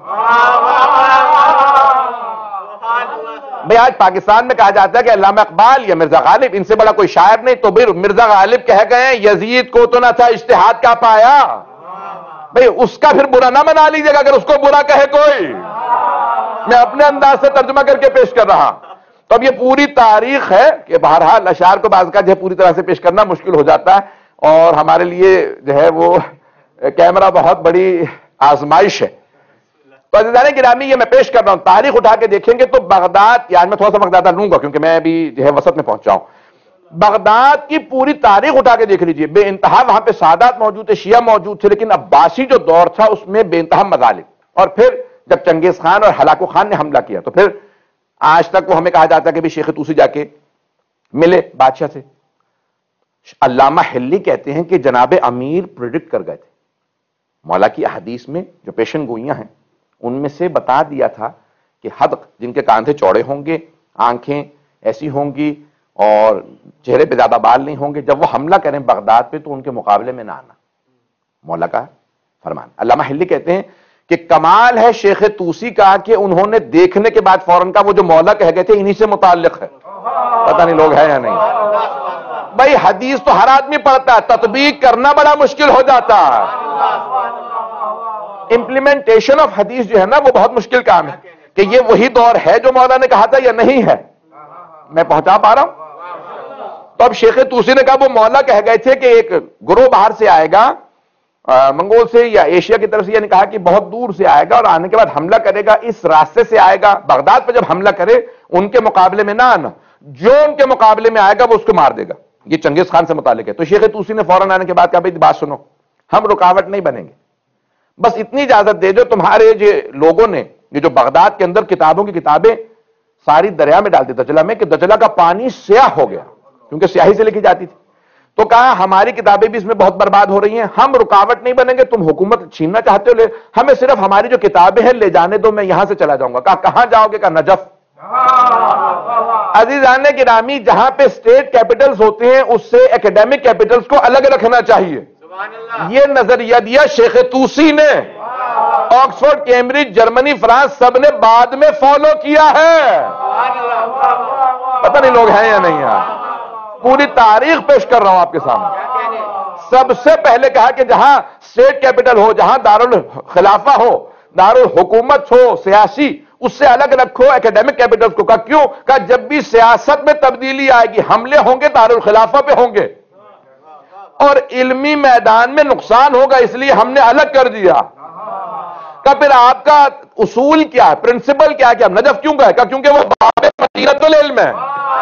بھئی آج پاکستان میں کہا جاتا ہے کہ علامہ اقبال یا مرزا غالب ان سے بڑا کوئی شاعر نہیں، تو پھر مرزا غالب کہہ گئے یزید کو تو نہ تھا اجتہاد کا پایا. بھئی اس کا پھر برا نہ بنا لیجیے گا اگر اس کو برا کہے کوئی. میں اپنے انداز سے ترجمہ کر کے پیش کر رہا. تو اب یہ پوری تاریخ ہے کہ بہرحال اشعار کو بعض کا جو ہے پوری طرح سے پیش کرنا مشکل ہو جاتا ہے، اور ہمارے لیے جو ہے وہ کیمرہ بہت بڑی آزمائش ہے. تو عزیزان گرامی یہ میں پیش کر رہا ہوں، تاریخ اٹھا کے دیکھیں گے تو بغداد، یار میں تھوڑا سا بغداد لوں گا کیونکہ میں ابھی جو ہے وسط میں پہنچا ہوں. بغداد کی پوری تاریخ اٹھا کے دیکھ لیجئے، بے انتہا وہاں پہ سادات موجود تھے، شیعہ موجود تھے، لیکن عباسی جو دور تھا اس میں بے انتہا مظالم. اور پھر جب چنگیز خان اور ہلاکو خان نے حملہ کیا تو پھر آج تک وہ ہمیں کہا جاتا ہے کہ بھی شیخ طوسی جا کے ملے بادشاہ سے. علامہ حلی کہتے ہیں کہ جناب امیر پریڈکٹ کر گئے تھے، مولا کی احادیث میں جو پیشن گوئیاں ہیں ان میں سے بتا دیا تھا کہ حدق جن کے کاندھے چوڑے ہوں گے، آنکھیں ایسی ہوں گی اور چہرے پہ زیادہ بال نہیں ہوں گے، جب وہ حملہ کریں بغداد پہ تو ان کے مقابلے میں نہ آنا، مولا کا فرمان. علامہ حلی کہتے ہیں کہ کمال ہے شیخ طوسی کا کہ انہوں نے دیکھنے کے بعد فوراً کا وہ جو مولا کہہ گئے تھے انہی سے متعلق ہے. پتہ نہیں لوگ ہیں یا نہیں. بھائی حدیث تو ہر آدمی پڑھتا ہے، تطبیق کرنا بڑا مشکل ہو جاتا ہے. امپلیمنٹیشن آف حدیث جو ہے نا وہ بہت مشکل کام ہے کہ یہ وہی دور ہے جو مولا نے کہا تھا یا نہیں ہے. میں پہنچا پا رہا ہوں. تو اب شیخ طوسی نے کہا وہ مولا کہہ گئے تھے کہ ایک گروہ باہر سے آئے گا، منگول سے یا ایشیا کی طرف سے، یعنی کہا کہ بہت دور سے آئے گا اور آنے کے بعد حملہ کرے گا، اس راستے سے آئے گا، بغداد پہ جب حملہ کرے ان کے مقابلے میں نہ آنا، جو ان کے مقابلے میں آئے گا وہ اس کو مار دے گا. یہ چنگیز خان سے متعلق ہے. تو شیخ طوسی نے فوراً آنے کے بعد کہا بھائی بات سنو، ہم رکاوٹ نہیں بنیں گے، بس اتنی اجازت دے دو تمہارے جو لوگوں نے یہ جو بغداد کے اندر کتابوں کی کتابیں ساری دریا میں ڈال دی دجلہ میں، کہ دجلہ کا پانی سیاہ ہو گیا کیونکہ سیاہی سے لکھی جاتی تھی. تو کہا ہماری کتابیں بھی اس میں بہت برباد ہو رہی ہیں، ہم رکاوٹ نہیں بنیں گے، تم حکومت چھیننا چاہتے ہو لے، ہمیں صرف ہماری جو کتابیں ہیں لے جانے دو، میں یہاں سے چلا جاؤں گا. کہا کہاں جاؤ گے؟ کہا نجف. عزیزان گرامی جہاں پہ اسٹیٹ کیپٹلز ہوتے ہیں اس سے ایکیڈیمک کیپٹلز کو الگ رکھنا چاہیے. یہ نظریہ دیا شیخ طوسی نے، آکسفورڈ، کیمبرج، جرمنی، فرانس سب نے بعد میں فالو کیا ہے. پتہ نہیں لوگ ہیں یا نہیں ہیں. پوری تاریخ پیش کر رہا ہوں آپ کے سامنے. سب سے پہلے کہا کہ جہاں اسٹیٹ کیپٹل ہو، جہاں دارالخلافہ ہو، دارالحکومت ہو سیاسی، اس سے الگ رکھو ایکیڈیمک کیپٹلز کو. کہا کیوں؟ کہا جب بھی سیاست میں تبدیلی آئے گی حملے ہوں گے دارالخلافہ پہ ہوں گے اور علمی میدان میں نقصان ہوگا، اس لیے ہم نے الگ کر دیا. کہ پھر آپ کا اصول کیا ہے، پرنسپل کیا ہے کہ ہم نجف کیوں گئے؟ کہ کیونکہ وہ باب مدینۃ العلم ہے.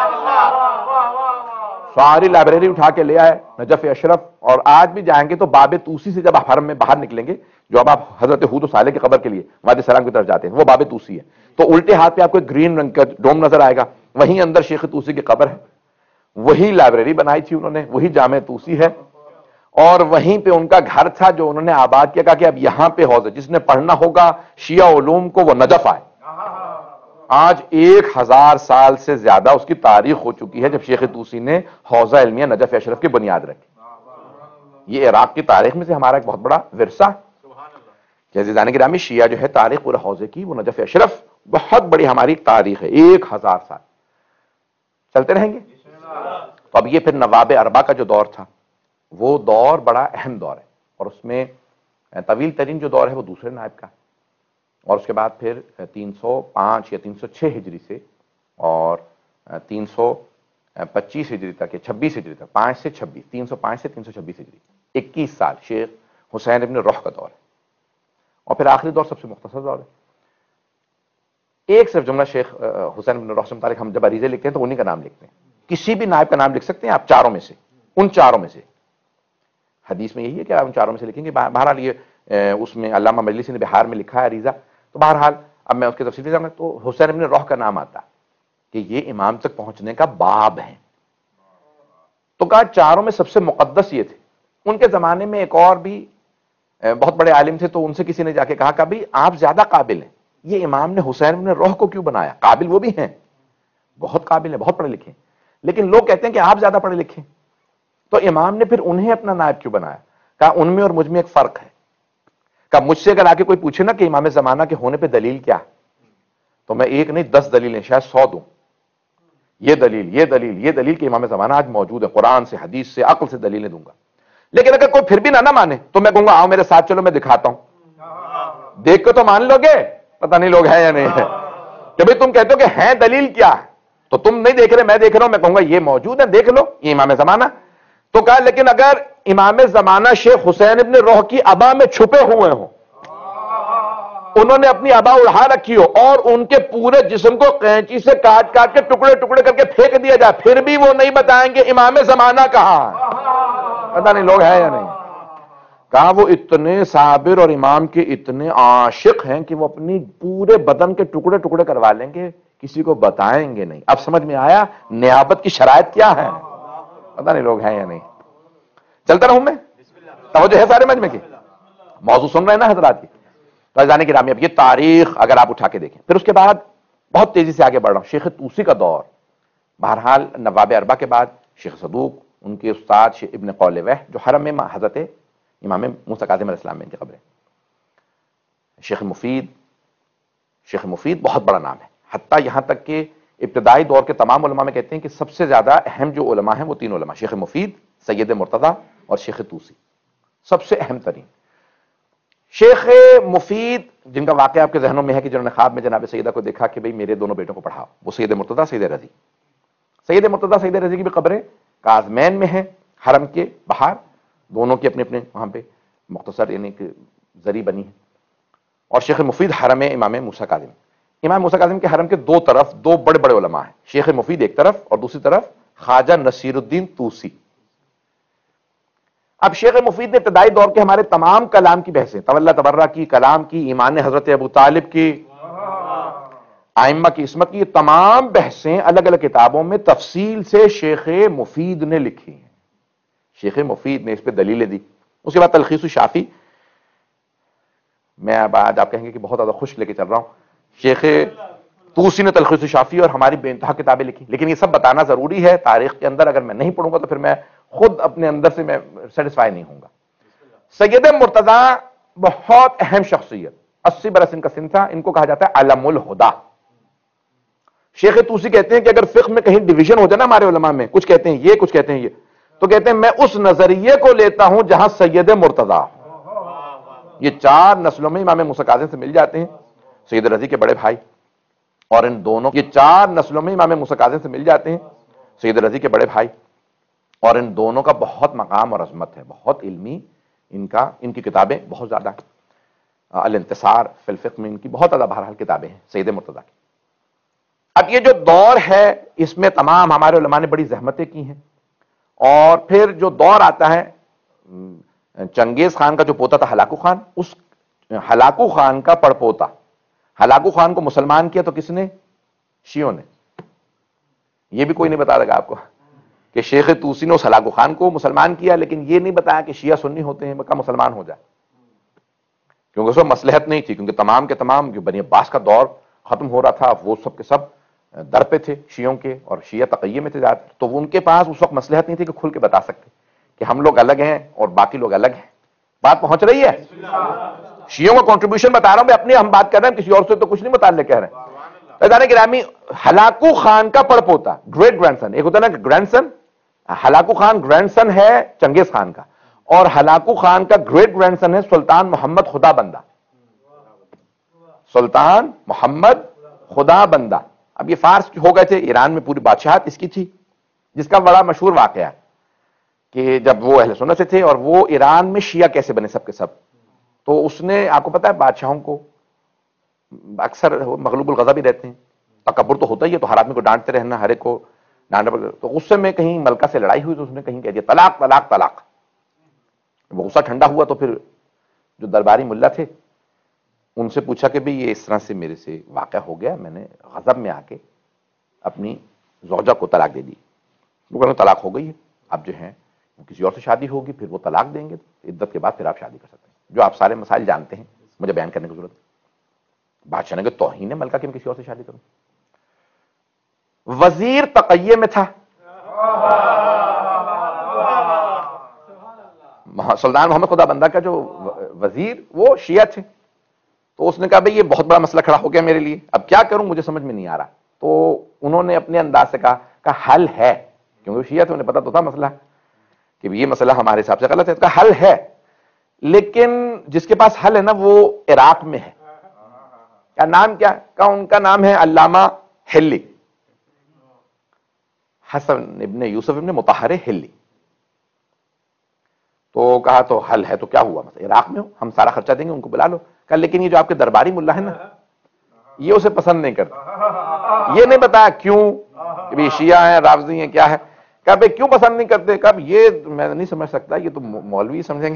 ساری لائبریری اٹھا کے لے آئے نجف اشرف، اور آج بھی جائیں گے تو باب طوسی سے جب آپ حرم میں باہر نکلیں گے، جو اب آپ حضرت ہود و صالح کی قبر کے لیے وادی سلام کی طرف جاتے ہیں، وہ باب طوسی ہے. تو الٹے ہاتھ پہ آپ کو ایک گرین رنگ کا ڈوم نظر آئے گا، وہیں اندر شیخ طوسی کی قبر ہے. وہی لائبریری بنائی تھی انہوں نے، وہی جامع طوسی ہے، اور وہیں پہ ان کا گھر تھا جو انہوں نے آباد کیا. کہا کہ اب یہاں پہ حوض ہے، جس نے پڑھنا ہوگا شیعہ علوم کو وہ نجف آئے. آج ایک ہزار سال سے زیادہ اس کی تاریخ ہو چکی ہے جب شیخ طوسی نے حوزہ علمیہ نجف اشرف کی بنیاد رکھی. یہ عراق کی تاریخ میں سے ہمارا ایک بہت بڑا ورثہ کہ عزیزان گرامی شیعہ جو ہے تاریخ پورے حوزے کی، وہ نجف اشرف بہت بڑی ہماری تاریخ ہے، ایک ہزار سال چلتے رہیں گے. تو اب یہ پھر نواب اربعہ کا جو دور تھا وہ دور بڑا اہم دور ہے، اور اس میں طویل ترین جو دور ہے وہ دوسرے نائب کا. اور اس کے بعد پھر تین سو پانچ یا تین سو چھ ہجری سے اور تین سو پچیس ہجری تک یا چھبیس ہجری تک، پانچ سے چھبیس، تین سو پانچ سے تین سو چھبیس ہجری، اکیس سال شیخ حسین ابن روح کا دور ہے، اور پھر آخری دور سب سے مختصر دور ہے۔ ایک صرف جملہ شیخ حسین ابن روح سے متعلق ہم جب عریضے لکھتے ہیں تو انہی کا نام لکھتے ہیں، کسی بھی نائب کا نام لکھ سکتے ہیں آپ چاروں میں سے، ان چاروں میں سے، حدیث میں یہی ہے کہ آپ ان چاروں میں سے لکھیں گے۔ بہرحال یہ اس میں علامہ مجلسی نے بہار میں لکھا ہے عریضہ، تو بہرحال اب میں اس کے تفصیل جاؤں گا تو حسین ابن روح کا نام آتا کہ یہ امام تک پہنچنے کا باب ہے، تو کہا چاروں میں سب سے مقدس یہ تھے۔ ان کے زمانے میں ایک اور بھی بہت بڑے عالم تھے، تو ان سے کسی نے جا کے کہا کہ بھائی آپ زیادہ قابل ہیں، یہ امام نے حسین ابن روح کو کیوں بنایا؟ قابل وہ بھی ہیں، بہت قابل ہیں، بہت پڑھے لکھے ہیں، لیکن لوگ کہتے ہیں کہ آپ زیادہ پڑھے لکھے ہیں، تو امام نے پھر انہیں اپنا نائب کیوں بنایا؟ کہا ان میں اور مجھ میں ایک فرق ہے، کہا مجھ سے اگر آ کے کوئی پوچھے نا کہ امام زمانہ کے ہونے پہ دلیل کیا، تو میں ایک نہیں دس دلیلیں شاید سو دوں، یہ دلیل یہ دلیل یہ دلیل کہ امام زمانہ آج موجود ہے، قرآن سے حدیث سے عقل سے دلیلیں دوں گا۔ لیکن اگر کوئی پھر بھی نہ نہ مانے تو میں کہوں گا آؤ میرے ساتھ چلو میں دکھاتا ہوں، دیکھ کے تو مان لو گے، پتہ نہیں لوگ ہیں یا نہیں ہے، کہ بھئی تم کہتے ہو کہ ہیں دلیل کیا ہے، تو تم نہیں دیکھ رہے میں دیکھ رہا ہوں، میں کہوں گا یہ موجود ہے دیکھ لو یہ امام زمانہ۔ تو کہا لیکن اگر امام زمانہ شیخ حسین ابن روح کی ابا میں چھپے ہوئے ہوں، انہوں نے اپنی ابا اڑا رکھی ہو اور ان کے پورے جسم کو قینچی سے کاٹ کاٹ کے ٹکڑے ٹکڑے کر کے پھینک دیا جائے، پھر بھی وہ نہیں بتائیں گے امام زمانہ کہاں ہے، پتہ نہیں لوگ ہیں یا نہیں۔ کہا وہ اتنے صابر اور امام کے اتنے عاشق ہیں کہ وہ اپنی پورے بدن کے ٹکڑے ٹکڑے کروا لیں گے، کسی کو بتائیں گے نہیں۔ اب سمجھ میں آیا نیابت کی شرائط کیا ہے، پتہ نہیں لوگ ہیں یا نہیں۔ چلتا رہوں میں، توجہ ہے سارے مجمع کی، موضوع سن رہے ہیں نا حضرات کی؟ تو جانے کی رامی اب یہ تاریخ اگر آپ اٹھا کے دیکھیں، پھر اس کے بعد بہت تیزی سے آگے بڑھ رہا ہوں، شیخ طوسی کا دور، بہرحال نواب اربع کے بعد شیخ صدوق، ان کے استاد شیخ ابن قولوہ جو حرم میں حضرت امام موسیٰ کاظم علیہ السلام میں ان کی قبر ہے، شیخ مفید، شیخ مفید بہت بڑا نام ہے، حتیٰ یہاں تک کہ ابتدائی دور کے تمام علماء میں کہتے ہیں کہ سب سے زیادہ اہم جو علماء ہیں وہ تین علماء، شیخ مفید، سید مرتضیٰ اور شیخ طوسی، سب سے اہم ترین۔ شیخ مفید جن کا واقعہ آپ کے ذہنوں میں ہے کہ جنہوں نے خواب میں جناب سیدہ کو دیکھا کہ بھئی میرے دونوں بیٹوں کو پڑھاؤ، وہ سید مرتضیٰ سید رضی، سید مرتضیٰ سید رضی کی بھی قبریں کاظمین میں ہیں حرم کے باہر، دونوں کی اپنے اپنے وہاں پہ مختصر یعنی کہ زری بنی ہے، اور شیخ مفید حرم امام موسیٰ کاظم، امام موسیٰ کاظم کے حرم کے دو طرف دو بڑے بڑے علماء ہیں، شیخ مفید ایک طرف اور دوسری طرف خواجہ نصیر الدین طوسی۔ اب شیخ مفید نے ابتدائی دور کے ہمارے تمام کلام کی بحثیں، تولا تبرہ کی، کلام کی، ایمان حضرت ابو طالب کی، ائمہ کی عصمت کی، یہ تمام بحثیں الگ الگ کتابوں میں تفصیل سے شیخ مفید نے لکھی ہیں، شیخ مفید نے اس پہ دلیلیں دی۔ اس کے بعد تلخیص الشافی، میں اب آج آپ کہیں گے کہ بہت زیادہ خوش لے کے چل رہا ہوں، شیخ طوسی نے تلخیص الشافی اور ہماری بے انتہا کتابیں لکھی، لیکن یہ سب بتانا ضروری ہے تاریخ کے اندر، اگر میں نہیں پڑھوں گا تو پھر میں خود اپنے اندر سے میں سیٹسفائی نہیں ہوں گا۔ سید مرتضیٰ بہت اہم شخصیت، اسی برس ان کا سن تھا، ان کو کہا جاتا ہے علم الہدا۔ شیخ طوسی کہتے ہیں کہ اگر فقہ میں کہیں ڈویژن ہو جائے نا ہمارے علماء میں، کچھ کہتے ہیں یہ کچھ کہتے ہیں یہ، تو کہتے ہیں میں اس نظریے کو لیتا ہوں جہاں سید مرتضیٰ، یہ چار نسلوں میں امام موسیٰ کاظم سے مل جاتے ہیں، سید رضی کے بڑے بھائی، اور ان دونوں یہ چار نسلوں میں امام موسیٰ کاظم سے مل جاتے ہیں، سید رضی کے بڑے بھائی، اور ان دونوں کا بہت مقام اور عظمت ہے، بہت علمی ان کا، ان کی کتابیں بہت زیادہ ہیں، الانتصار فی الفقہ میں ان کی بہت زیادہ بہرحال کتابیں ہیں سید مرتضیٰ کی۔ اب یہ جو دور ہے اس میں تمام ہمارے علماء نے بڑی زحمتیں کی ہیں، اور پھر جو دور آتا ہے چنگیز خان کا جو پوتا تھا ہلاکو خان، اس ہلاکو خان کا پڑ پوتا، ہلاکو خان کو مسلمان کیا تو کس نے؟ شیعوں نے۔ یہ بھی کوئی نہیں بتا دے گا آپ کو کہ شیخ طوسی نے اس ہلاکو خان کو مسلمان کیا، لیکن یہ نہیں بتایا کہ شیعہ سنی ہوتے ہیں کا مسلمان ہو جائے، کیونکہ اس میں مصلحت نہیں تھی، کیونکہ تمام کے تمام جو بنی عباس کا دور ختم ہو رہا تھا، وہ سب کے سب در پہ تھے شیعوں کے، اور شیعہ تقیہ میں تھے زیادہ، تو ان کے پاس اس وقت مصلحت نہیں تھی کہ کھل کے بتا سکتے کہ ہم لوگ الگ ہیں اور باقی لوگ الگ ہیں۔ بات پہنچ رہی ہے؟ شیعوں کا کنٹریبیوشن بتا رہا ہوں میں اپنی، ہم بات کر رہے ہیں کسی اور سے تو کچھ نہیں متعلق کہہ رہے ہیں۔ فیضان گرامی، ہلاکو خان کا پڑ پوتا، گریٹ گرینڈ سن، ایک ہوتا ہے نا grandson, Hulagu Khan grandson ہے چنگیز خان کا، اور ہلاکو خان کا گریٹ گرینڈ سن ہے سلطان محمد خدا بندہ۔ سلطان محمد خدا بندہ. اب یہ فارس ہو گئے تھے، ایران میں پوری بادشاہت اس کی تھی، جس کا بڑا مشہور واقعہ ہے کہ جب وہ اہل سنت سے تھے اور وہ ایران میں شیعہ کیسے بنے سب کے سب. تو اس نے، آپ کو پتا ہے بادشاہوں کو اکثر مغلوب الغضب بھی رہتے ہیں، تکبر تو ہوتا ہی ہے، تو ہر آدمی کو ڈانٹتے رہنا، ہر ایک کو ڈانٹنا پڑتا. تو غصے میں کہیں ملکہ سے لڑائی ہوئی تو اس نے کہیں کہہ دیا طلاق طلاق طلاق. وہ غصہ ٹھنڈا ہوا تو پھر جو درباری ملا تھے ان سے پوچھا کہ بھئی یہ اس طرح سے میرے سے واقعہ ہو گیا، میں نے غضب میں آ کے اپنی زوجہ کو طلاق دے دی. وہ کہنے طلاق ہو گئی ہے، اب جو ہے کسی اور سے شادی ہوگی، پھر وہ طلاق دیں گے، عدت کے بعد پھر آپ شادی کر سکتے ہیں. جو آپ سارے مسائل جانتے ہیں، مجھے بیان کرنے کی ضرورت. بادشاہ نے کہ توہین ہے ملکہ کہ میں کسی اور سے شادی کروں. وزیر تقیہ میں تھا، سلطان محمد خدا بندہ کا جو وزیر وہ شیعہ تھے. تو اس نے کہا بھئی یہ بہت بڑا مسئلہ کھڑا ہو گیا میرے لیے، اب کیا کروں مجھے سمجھ میں نہیں آ رہا. تو انہوں نے اپنے انداز سے کہا کہ حل ہے، کیونکہ وہ شیعہ تھے، انہیں پتا تو تھا مسئلہ کہ یہ مسئلہ ہمارے حساب سے غلط ہے. اس کا حل ہے، لیکن جس کے پاس حل ہے نا وہ عراق میں ہے. کیا نام کیا کا ان کا نام ہے علامہ ہلی، حسن ابن یوسف ابن مطہر ہلی. تو کہا تو حل ہے تو کیا ہوا، مثلا عراق میں ہو، ہم سارا خرچہ دیں گے، ان کو بلا لو. کہا لیکن یہ جو آپ کے درباری ملا ہے نا یہ اسے پسند نہیں کرتا. یہ نہیں بتایا کیوں، کہ بھی شیعہ ہیں رافضی ہیں کیا ہے. کہا بھئی کیوں پسند نہیں کرتے. کہا یہ میں نہیں سمجھ سکتا، یہ تو مولوی سمجھیں گے.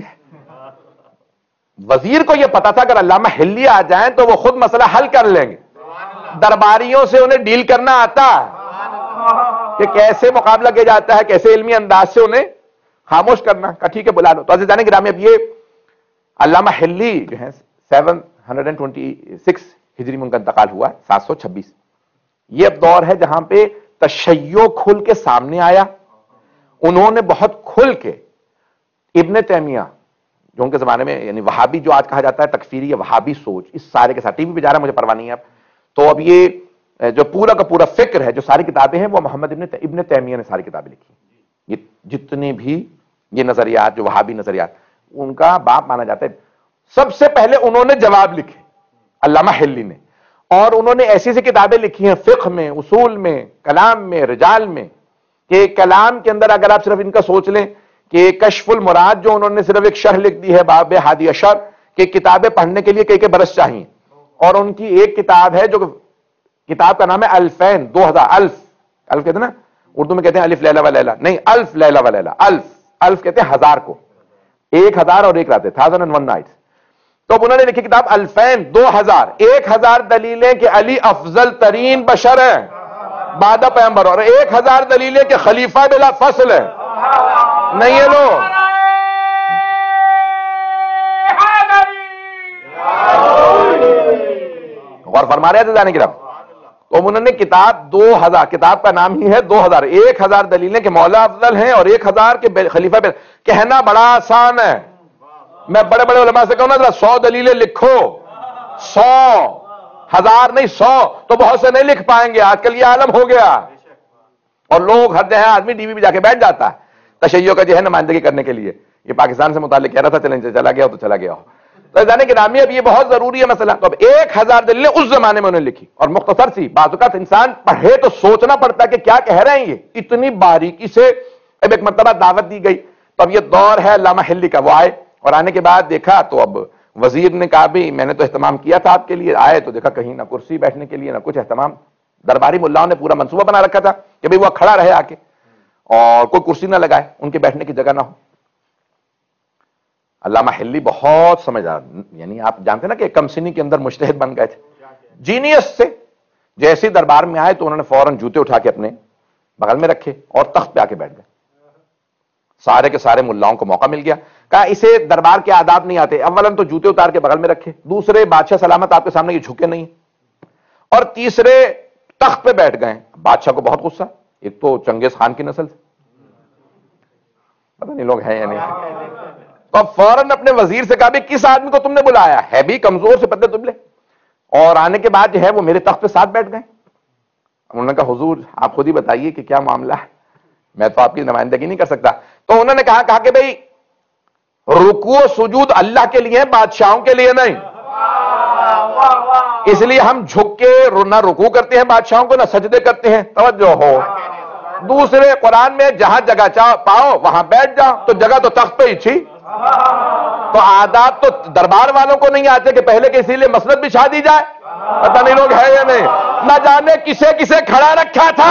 وزیر کو یہ پتا تھا اگر علامہ ہلی آ جائیں تو وہ خود مسئلہ حل کر لیں گے. درباریوں سے انہیں ڈیل کرنا آتا کہ کیسے مقابلہ کیا جاتا ہے، کیسے علمی انداز سے انہیں خاموش کرنا. کہا ٹھیک ہے بلا لو. تو عزیزان گرامی اب یہ علامہ ہلی جو ہے seven hundred and twenty six ہجری میں ان کا انتقال ہوا، سات سو چھبیس. یہ اب دور ہے جہاں پہ تشیع کھل کے سامنے آیا. انہوں نے بہت کھل کے ابن تیمیہ جو ان کے زمانے میں، یعنی وہابی جو آج کہا جاتا ہے تکفیری یا وہابی سوچ، اس سارے کے ساتھ ٹی وی پہ جا رہا ہے مجھے پرواہ نہیں ہے اب. تو اب یہ جو پورا کا پورا فکر ہے، جو ساری کتابیں ہیں، وہ محمد ابن ابن تیمیہ نے ساری کتابیں لکھی. یہ جتنے بھی یہ نظریات جو وہابی نظریات، ان کا باپ مانا جاتا ہے. سب سے پہلے انہوں نے جواب لکھے علامہ ہلی نے، اور انہوں نے ایسی سی کتابیں لکھی ہیں فقہ میں، اصول میں، کلام میں، رجال میں، کہ کلام کے اندر اگر آپ صرف ان کا سوچ لیں کہ کشف المراد جو انہوں نے صرف ایک شرح لکھ دی ہے باب ہادی اشر، کہ کتابیں پڑھنے کے لیے کئی کئی برس چاہیے. اور ان کی ایک کتاب ہے جو کتاب کا نام ہے الفین، دو ہزار. الف الف کہتے ہیں نا، اردو میں کہتے ہیں الف لیلا و لیلا، نہیں الف لیلا و لیلا. الف الف کہتے ہیں ہزار کو، ایک ہزار اور ایک راتیں، تھاؤزینڈ اینڈ ون نائٹس. تو اب انہوں نے لکھی کتاب الفین، دو ہزار، ایک ہزار دلیلیں کہ علی افضل ترین بشر ہیں بعد پیغمبر، اور ایک ہزار دلیلیں کہ خلیفہ بلا فصل ہے. نہیں ہے لو غور فرما رہے تھے جانے کی رب. تو انہوں نے کتاب دو ہزار، کتاب کا نام ہی ہے دو ہزار، ایک ہزار دلیلیں کہ مولا افضل ہیں اور ایک ہزار کے خلیفہ بلا. کہنا بڑا آسان ہے، میں بڑے بڑے علماء سے کہوں نا ذرا سو دلیلیں لکھو، سو، ہزار نہیں سو، تو بہت سے نہیں لکھ پائیں گے. آج کل یہ عالم ہو گیا اور لوگ ہر جگہ آدمی ٹی وی پہ جا کے بیٹھ جاتا ہے تشیع کا جو ہے نمائندگی کرنے کے لیے. یہ پاکستان سے متعلق کہہ رہا تھا، چلیں چلا گیا تو چلا گیا ہو. تو جانے کے نامی اب یہ بہت ضروری ہے مسئلہ. تو اب ایک ہزار دلیلیں اس زمانے میں انہوں نے لکھی، اور مختصر سی. بعض اوقات انسان پڑھے تو سوچنا پڑتا ہے کہ کیا کہہ رہے ہیں یہ، اتنی باریکی سے. اب ایک مرتبہ دعوت دی گئی، تو اب یہ دور ہے علامہ ہلی کا. وہ آئے اور آنے کے بعد دیکھا تو اب وزیر نے کہا بھی میں نے تو اہتمام کیا تھا آپ کے لیے. آئے تو دیکھا کہیں نہ کرسی بیٹھنے کے لیے نہ کچھ اہتمام. درباری ملاؤں نے پورا منصوبہ بنا رکھا تھا کہ بھئی وہ کھڑا رہے آ کے اور کوئی کرسی نہ لگائے، ان کے بیٹھنے کی جگہ نہ ہو. علامہ ہلی بہت سمجھدار، یعنی آپ جانتے نا کہ کم سنی کے اندر مجتہد بن گئے تھے، جینیس سے. جیسے دربار میں آئے تو انہوں نے فوراً جوتے اٹھا کے اپنے بغل میں رکھے اور تخت پہ آ کے بیٹھ گئے. سارے کے سارے ملاؤں کو موقع مل گیا. کہا اسے دربار کے آداب نہیں آتے. اولاً تو جوتے اتار کے بغل میں رکھے، دوسرے بادشاہ سلامت آپ کے سامنے یہ جھکے نہیں، اور تیسرے تخت پہ بیٹھ گئے. بادشاہ کو بہت غصہ، ایک تو چنگیز خان کی نسل سے، پتہ نہیں لوگ ہیں یا نہیں. تو اب فوراً اپنے وزیر سے کہا بھی کس آدمی کو تم نے بلایا ہے، بھی کمزور سے پتلے دبلے، اور آنے کے بعد جو ہے وہ میرے تخت پہ ساتھ بیٹھ گئے. انہوں نے کہا حضور آپ خود ہی بتائیے کہ کیا معاملہ ہے، میں تو آپ کی نمائندگی نہیں کر سکتا. تو انہوں نے کہا کہا کہ بھئی رکوع و سجود اللہ کے لیے، بادشاہوں کے لیے نہیں. اس لیے ہم جھک کے نہ رکوع کرتے ہیں بادشاہوں کو، نہ سجدے کرتے ہیں. توجہ ہو. دوسرے قرآن میں جہاں جگہ چاہ پاؤ وہاں بیٹھ جاؤ، تو جگہ تو تخت پہ ہی تھی. تو آداب تو دربار والوں کو نہیں آتے کہ پہلے کہ اسی لیے مسند بچھا دی جائے. پتہ نہیں لوگ ہے یا نہیں، نہ جانے کسے کسے کھڑا رکھا تھا.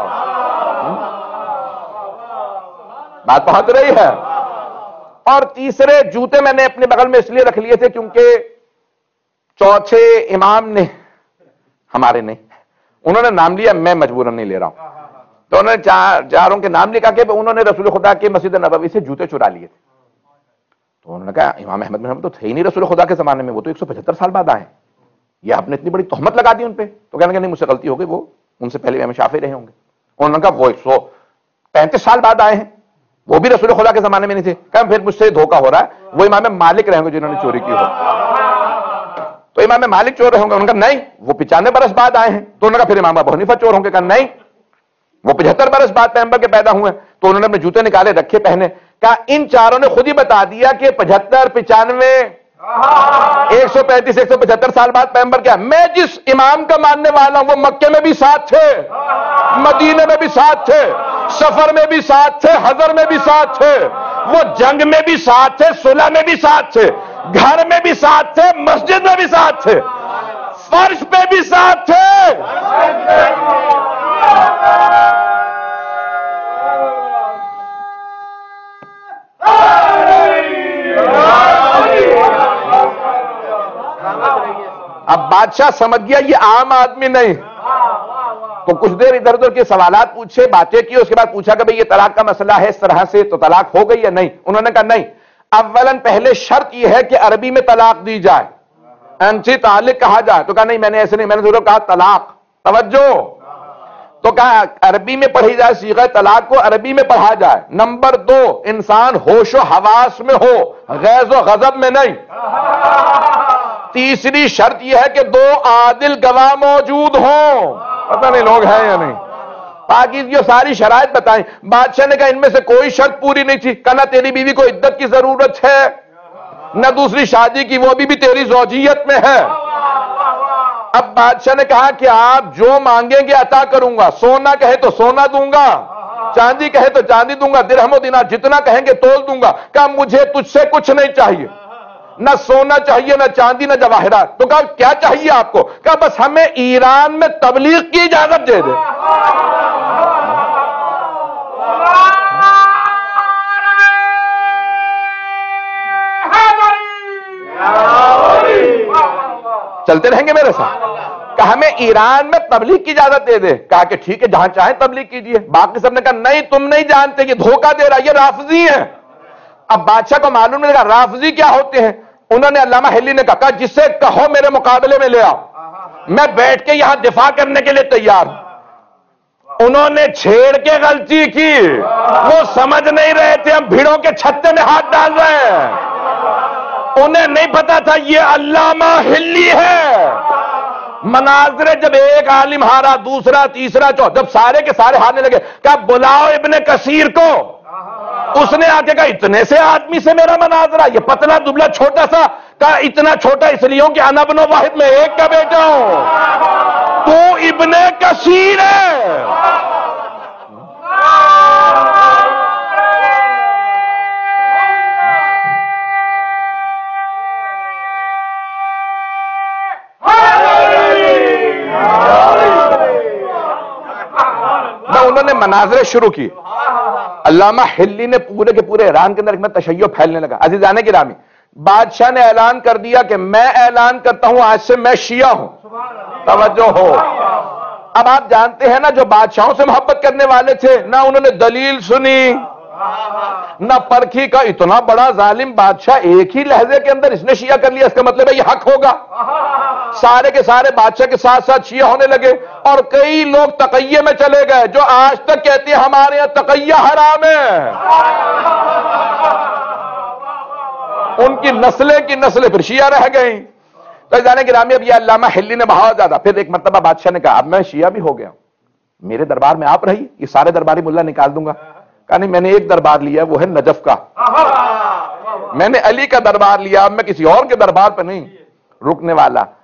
بات پہنچ رہی ہے. اور تیسرے جوتے میں نے اپنے بغل میں اس لیے رکھ لیے تھے کیونکہ چوتھے امام نے، ہمارے نہیں، انہوں نے نام لیا، میں مجبوراً نہیں لے رہا ہوں، تو انہوں نے چار چاروں کے نام لکھا کہ انہوں نے رسول خدا کے مسجد نبوی سے جوتے چرا لیے تھے. تو انہوں نے کہا امام احمد بن حنبل تو تھے ہی نہیں رسول خدا کے زمانے میں، وہ تو ایک سو پچہتر سال بعد آئے، یہ آپ نے اتنی بڑی تہمت لگا دی ان پہ. تو کہنے کہ نہیں مجھ سے غلطی ہو گئی، وہ ان سے پہلے امام شافعی رہے ہوں گے. انہوں نے کہا وہ ایک سو پینتیس سال بعد آئے ہیں، وہ بھی رسول خدا کے زمانے میں نہیں تھے. کہا پھر مجھ سے دھوکہ ہو رہا ہے، وہ امام مالک رہے ہوں گے جنہوں نے چوری کی ہو. تو امام مالک چور رہے ہوں گے. انہوں نے کہا نہیں وہ پچانوے برس بعد آئے ہیں. تو انہوں نے کہا پھر امام ابو حنیفہ چور ہوں گے. کہا نہیں وہ پچہتر برس بعد پیغمبر کے پیدا ہوئے. تو انہوں نے اپنے جوتے نکالے رکھے پہنے. کہا ان چاروں نے خود ہی بتا دیا کہ پچہتر پچانوے ایک سو پینتیس ایک سو پچہتر سال بعد پیغمبر کیا. میں جس امام کا ماننے والا ہوں وہ مکے میں بھی ساتھ تھے، مدینے میں بھی ساتھ تھے، سفر میں بھی ساتھ تھے، حضر میں بھی ساتھ تھے، وہ جنگ میں بھی ساتھ تھے، صلح میں بھی ساتھ تھے، گھر میں بھی ساتھ تھے، مسجد میں بھی ساتھ تھے، فرش پہ بھی ساتھ تھے. اب بادشاہ سمجھ گیا یہ عام آدمی نہیں. تو کچھ دیر ادھر ادھر کے سوالات پوچھے، باتیں کی، اس کے بعد پوچھا کہ بھئی یہ طلاق کا مسئلہ ہے اس طرح سے تو طلاق ہو گئی یا نہیں. انہوں نے کہا نہیں، اولاً پہلے شرط یہ ہے کہ عربی میں طلاق دی جائے، انچی تعلق کہا جائے. تو کہا نہیں میں نے ایسے نہیں، میں نے ضرور کہا طلاق. توجہ. تو کہا عربی میں پڑھی جائے، صیغہ طلاق کو عربی میں پڑھا جائے. نمبر دو، انسان ہوش و حواس میں ہو، غیظ و غضب میں نہیں. تیسری شرط یہ ہے کہ دو عادل گواہ موجود ہوں. پتہ نہیں لوگ ہیں یا نہیں. پاکیزگی ساری شرائط بتائیں. بادشاہ نے کہا ان میں سے کوئی شرط پوری نہیں تھی. کہا نہ تیری بیوی کو عدت کی ضرورت ہے، نہ دوسری شادی کی، وہ بھی, بھی تیری زوجیت میں ہے. اب بادشاہ نے کہا کہ آپ جو مانگیں گے عطا کروں گا. سونا کہے تو سونا دوں گا، چاندی کہے تو چاندی دوں گا، درہم و دینار جتنا کہیں گے تول دوں گا. کہا مجھے تجھ سے کچھ نہیں چاہیے، نہ سونا چاہیے، نہ چاندی، نہ جواہرات. تو کہا کیا چاہیے آپ کو؟ کہا بس ہمیں ایران میں تبلیغ کی اجازت دے دے. چلتے رہیں گے میرے ساتھ. کہا ہمیں ایران میں تبلیغ کی اجازت دے دے. کہا کہ ٹھیک ہے جہاں چاہیں تبلیغ کیجیے. باقی سب نے کہا نہیں تم نہیں جانتے، یہ دھوکہ دے رہا، یہ رافضی ہے. اب بادشاہ کو معلوم نہیں لگا رافضی کیا ہوتے ہیں. انہوں نے علامہ حلی نے کہا جسے کہو میرے مقابلے میں لے آؤ، میں بیٹھ کے یہاں دفاع کرنے کے لیے تیار ہوں. انہوں نے چھیڑ کے غلطی کی، وہ سمجھ نہیں رہے تھے ہم بھیڑوں کے چھتے میں ہاتھ ڈال رہے ہیں. انہیں نہیں پتا تھا یہ علامہ حلی ہے. مناظرے جب ایک عالم ہارا، دوسرا، تیسرا، چوتھا، جب سارے کے سارے ہارنے لگے کہا بلاؤ ابن کثیر کو. اس نے آ کے کہا اتنے سے آدمی سے میرا مناظرہ، یہ پتلا دبلا چھوٹا سا. کہا اتنا چھوٹا اس لیے ہوں کہ انا ابن واحد میں ایک کا بیٹا ہوں، تو ابن کثیر ہے. انہوں نے مناظرے شروع کی. علامہ حلی نے پورے کے پورے ایران کے اندر میں تشیع پھیلنے لگا. عزیزان گرامی، بادشاہ نے اعلان کر دیا کہ میں اعلان کرتا ہوں آج سے میں شیعہ ہوں. توجہ ہو. اب آپ جانتے ہیں نا جو بادشاہوں سے محبت کرنے والے تھے، نہ انہوں نے دلیل سنی نہ پرکھی. کا اتنا بڑا ظالم بادشاہ ایک ہی لہجے کے اندر اس نے شیعہ کر لیا، اس کا مطلب ہے یہ حق ہوگا. سارے کے سارے بادشاہ کے ساتھ ساتھ شیعہ ہونے لگے. اور کئی لوگ تقیہ میں چلے گئے جو آج تک کہتے ہیں ہمارے یہاں تقیہ حرام ہے. ان کی نسلیں کی نسلیں پھر شیعہ رہ گئیں. تو جانے گرامی اب یہ علامہ حلی نے بہت زیادہ. پھر ایک مرتبہ بادشاہ نے کہا اب میں شیعہ بھی ہو گیا ہوں، میرے دربار میں آپ رہی، یہ سارے درباری ملا نکال دوں گا. کہا نہیں میں نے ایک دربار لیا، وہ ہے نجف کا، میں نے علی کا دربار لیا، اب میں کسی اور کے دربار پہ نہیں رکنے والا.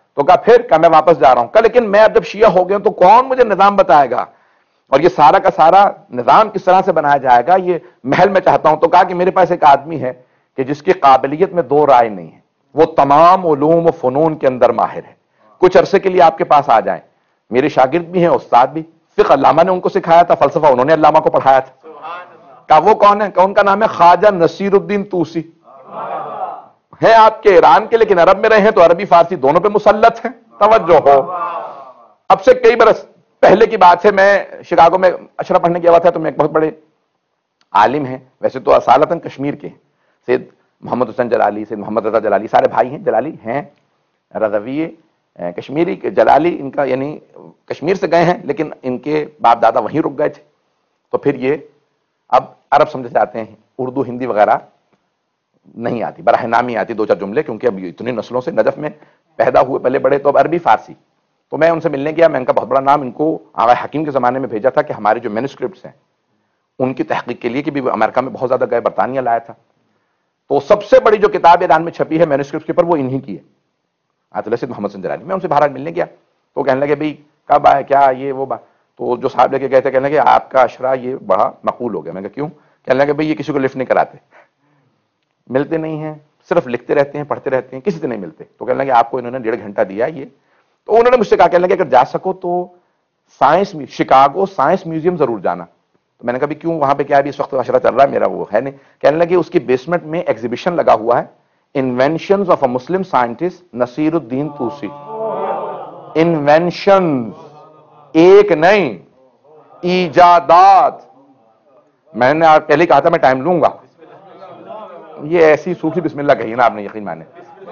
تو کہا پھر کہا میں واپس جا رہا ہوں. کہا لیکن میں اب جب شیعہ ہو گیا ہوں تو کون مجھے نظام بتائے گا اور یہ سارا کا سارا نظام کس طرح سے بنایا جائے گا, یہ محل میں چاہتا ہوں. تو کہا کہ میرے پاس ایک آدمی ہے کہ جس کی قابلیت میں دو رائے نہیں ہے, وہ تمام علوم و فنون کے اندر ماہر ہے, کچھ عرصے کے لیے آپ کے پاس آ جائیں. میرے شاگرد بھی ہیں, استاد بھی, فقہ علامہ نے ان کو سکھایا تھا, فلسفہ انہوں نے علامہ کو پڑھایا تھا. کہا وہ کون ہے؟ کہ ان کا نام ہے خواجہ نصیر الدین طوسی, ہیں آپ کے ایران کے لیکن عرب میں رہے ہیں تو عربی فارسی دونوں پہ مسلط ہیں. توجہ ہو, اب سے کئی برس پہلے کی بات ہے, میں شکاگو میں اشرا پڑھنے گیا ہوا تھا, تو میں ایک بہت بڑے عالم ہیں, ویسے تو اصالتاً کشمیر کے ہیں, سید محمد حسین جلالی, سید محمد رضا جلالی, سارے بھائی ہیں, جلالی ہیں, رضوی کشمیری جلالی ان کا, یعنی کشمیر سے گئے ہیں لیکن ان کے باپ دادا وہیں رک گئے تھے. تو پھر یہ اب عرب سمجھ جاتے ہیں, اردو ہندی وغیرہ نہیں آتی, براہ نامی آتی دو چار جملے, کیونکہ اب اتنی نسلوں سے نجف میں پیدا ہوئے پہلے بڑے, تو اب عربی فارسی. تو میں ان سے ملنے گیا, میں ان کا بہت بڑا نام ان کو آغا حکیم کے زمانے میں بھیجا تھا کہ ہمارے جو مینوسکرپٹس ہیں ان کی تحقیق کے لیے, کہ بھی امریکہ میں بہت زیادہ گئے, برطانیہ لایا تھا. تو سب سے بڑی جو کتاب ایران میں چھپی ہے مینوسکرپٹس کے اوپر, وہ انہی کی ہے, آیت اللہ سید محمد حسین جلالی. میں ان سے باہر ملنے گیا تو کہنے لگے بھائی کب آئے, کیا یہ وہ بات. تو جو صاحب لے کے گئے تھے کہنے لگے آپ کا اشرا یہ بڑا مقبول ہو گیا. میں کہا کیوں؟ کہنے لگے بھائی یہ کسی کو لفٹ نہیں کراتے, ملتے نہیں ہیں, صرف لکھتے رہتے ہیں, پڑھتے رہتے ہیں, کسی سے نہیں ملتے. تو کہنے لگے آپ کو انہوں نے ڈیڑھ گھنٹہ دیا یہ. تو انہوں نے مجھ سے کہا, کہنے لگے اگر جا سکو تو سائنس شکاگو سائنس میوزیم ضرور جانا. تو میں نے کہا بھی کیوں, وہاں پہ کیا ابھی اس وقت اشرا چل رہا ہے میرا, وہ ہے نہیں. کہنے لگے اس کی بیسمنٹ میں ایگزیبیشن لگا ہوا ہے, inventions of a Muslim scientist نصیر الدین طوسی. انوینشنز, ایک نہیں, ایجادات. میں نے آپ پہلے کہا تھا میں ٹائم لوں گا, یہ ایسی سوکھی بسم اللہ کہی نا آپ نے, یقین مانے.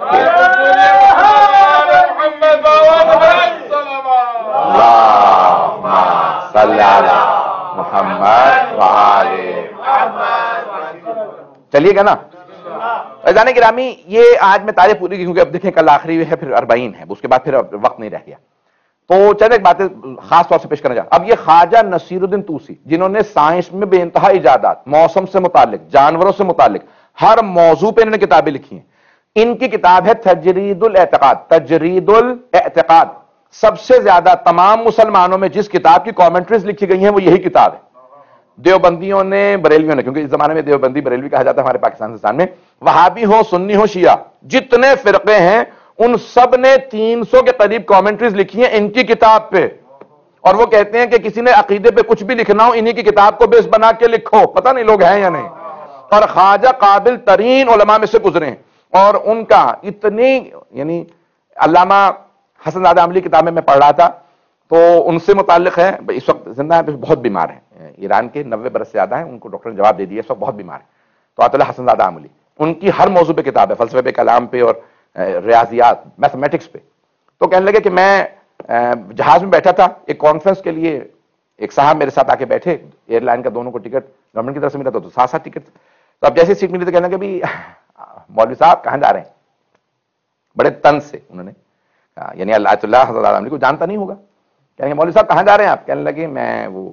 محمد چلیے گا نا. عزیزان گرامی, یہ آج میں تاریخ پوری کی کیونکہ اب دیکھیں کل آخری ہے, پھر اربعین ہے, اس کے بعد پھر وقت نہیں رہ گیا. تو چند ایک باتیں خاص طور سے پیش کرنا چاہتا. اب یہ خواجہ نصیر الدین طوسی جنہوں نے سائنس میں بے انتہا ایجادات, موسم سے متعلق, جانوروں سے متعلق ہر موضوع پہ انہوں نے کتابیں لکھی ہیں. ان کی کتاب ہے تجرید الاعتقاد. تجرید الاعتقاد سب سے زیادہ تمام مسلمانوں میں جس کتاب کی کامنٹریز لکھی گئی ہیں وہ یہی کتاب ہے. دیوبندیوں نے, بریلویوں نے, کیونکہ اس زمانے میں دیوبندی بریلوی کہا جاتا ہے ہمارے پاکستان ہندوستان میں, وہابی ہو, سنی ہو, شیعہ, جتنے فرقے ہیں ان سب نے تین سو کے قریب کامنٹریز لکھی ہیں ان کی کتاب پہ. اور وہ کہتے ہیں کہ کسی نے عقیدے پہ کچھ بھی لکھنا ہو انہی کی کتاب کو بیس بنا کے لکھو. پتہ نہیں لوگ ہیں یا نہیں. اور خواجہ قابل ترین علماء میں سے گزرے ہیں, اور ان کا اتنی, یعنی علامہ حسن زادہ عملی کتابیں میں پڑھ رہا تھا تو ان سے متعلق ہے, اس وقت زندہ ہیں, بہت بیمار ہیں, ایران کے نوے برس سے زیادہ ہیں, ان کو ڈاکٹر نے جواب دے دیا اس وقت بہت بیمار ہیں. تو آیت اللہ حسن زادہ عملی, ان کی ہر موضوع پہ کتاب ہے, فلسفے پہ, کلام پہ, اور ریاضیات, میتھمیٹکس پہ. تو کہنے لگے کہ میں جہاز میں بیٹھا تھا ایک کانفرنس کے لیے, ایک صاحب میرے ساتھ آ کے بیٹھے, ایئر لائن کا دونوں کو ٹکٹ گورنمنٹ کی طرف سے ملا تھا, تو ساتھ ساتھ ٹکٹ. تو اب جیسے سیٹ ملی تو کہنے لگے بھی مولوی صاحب کہاں جا رہے ہیں, بڑے تن سے انہوں نے, یعنی اللہ اللہ حضرت علیہ کو جانتا نہیں ہوگا. کہنے لگے مولوی صاحب کہاں جا رہے ہیں آپ؟ کہنے لگے میں وہ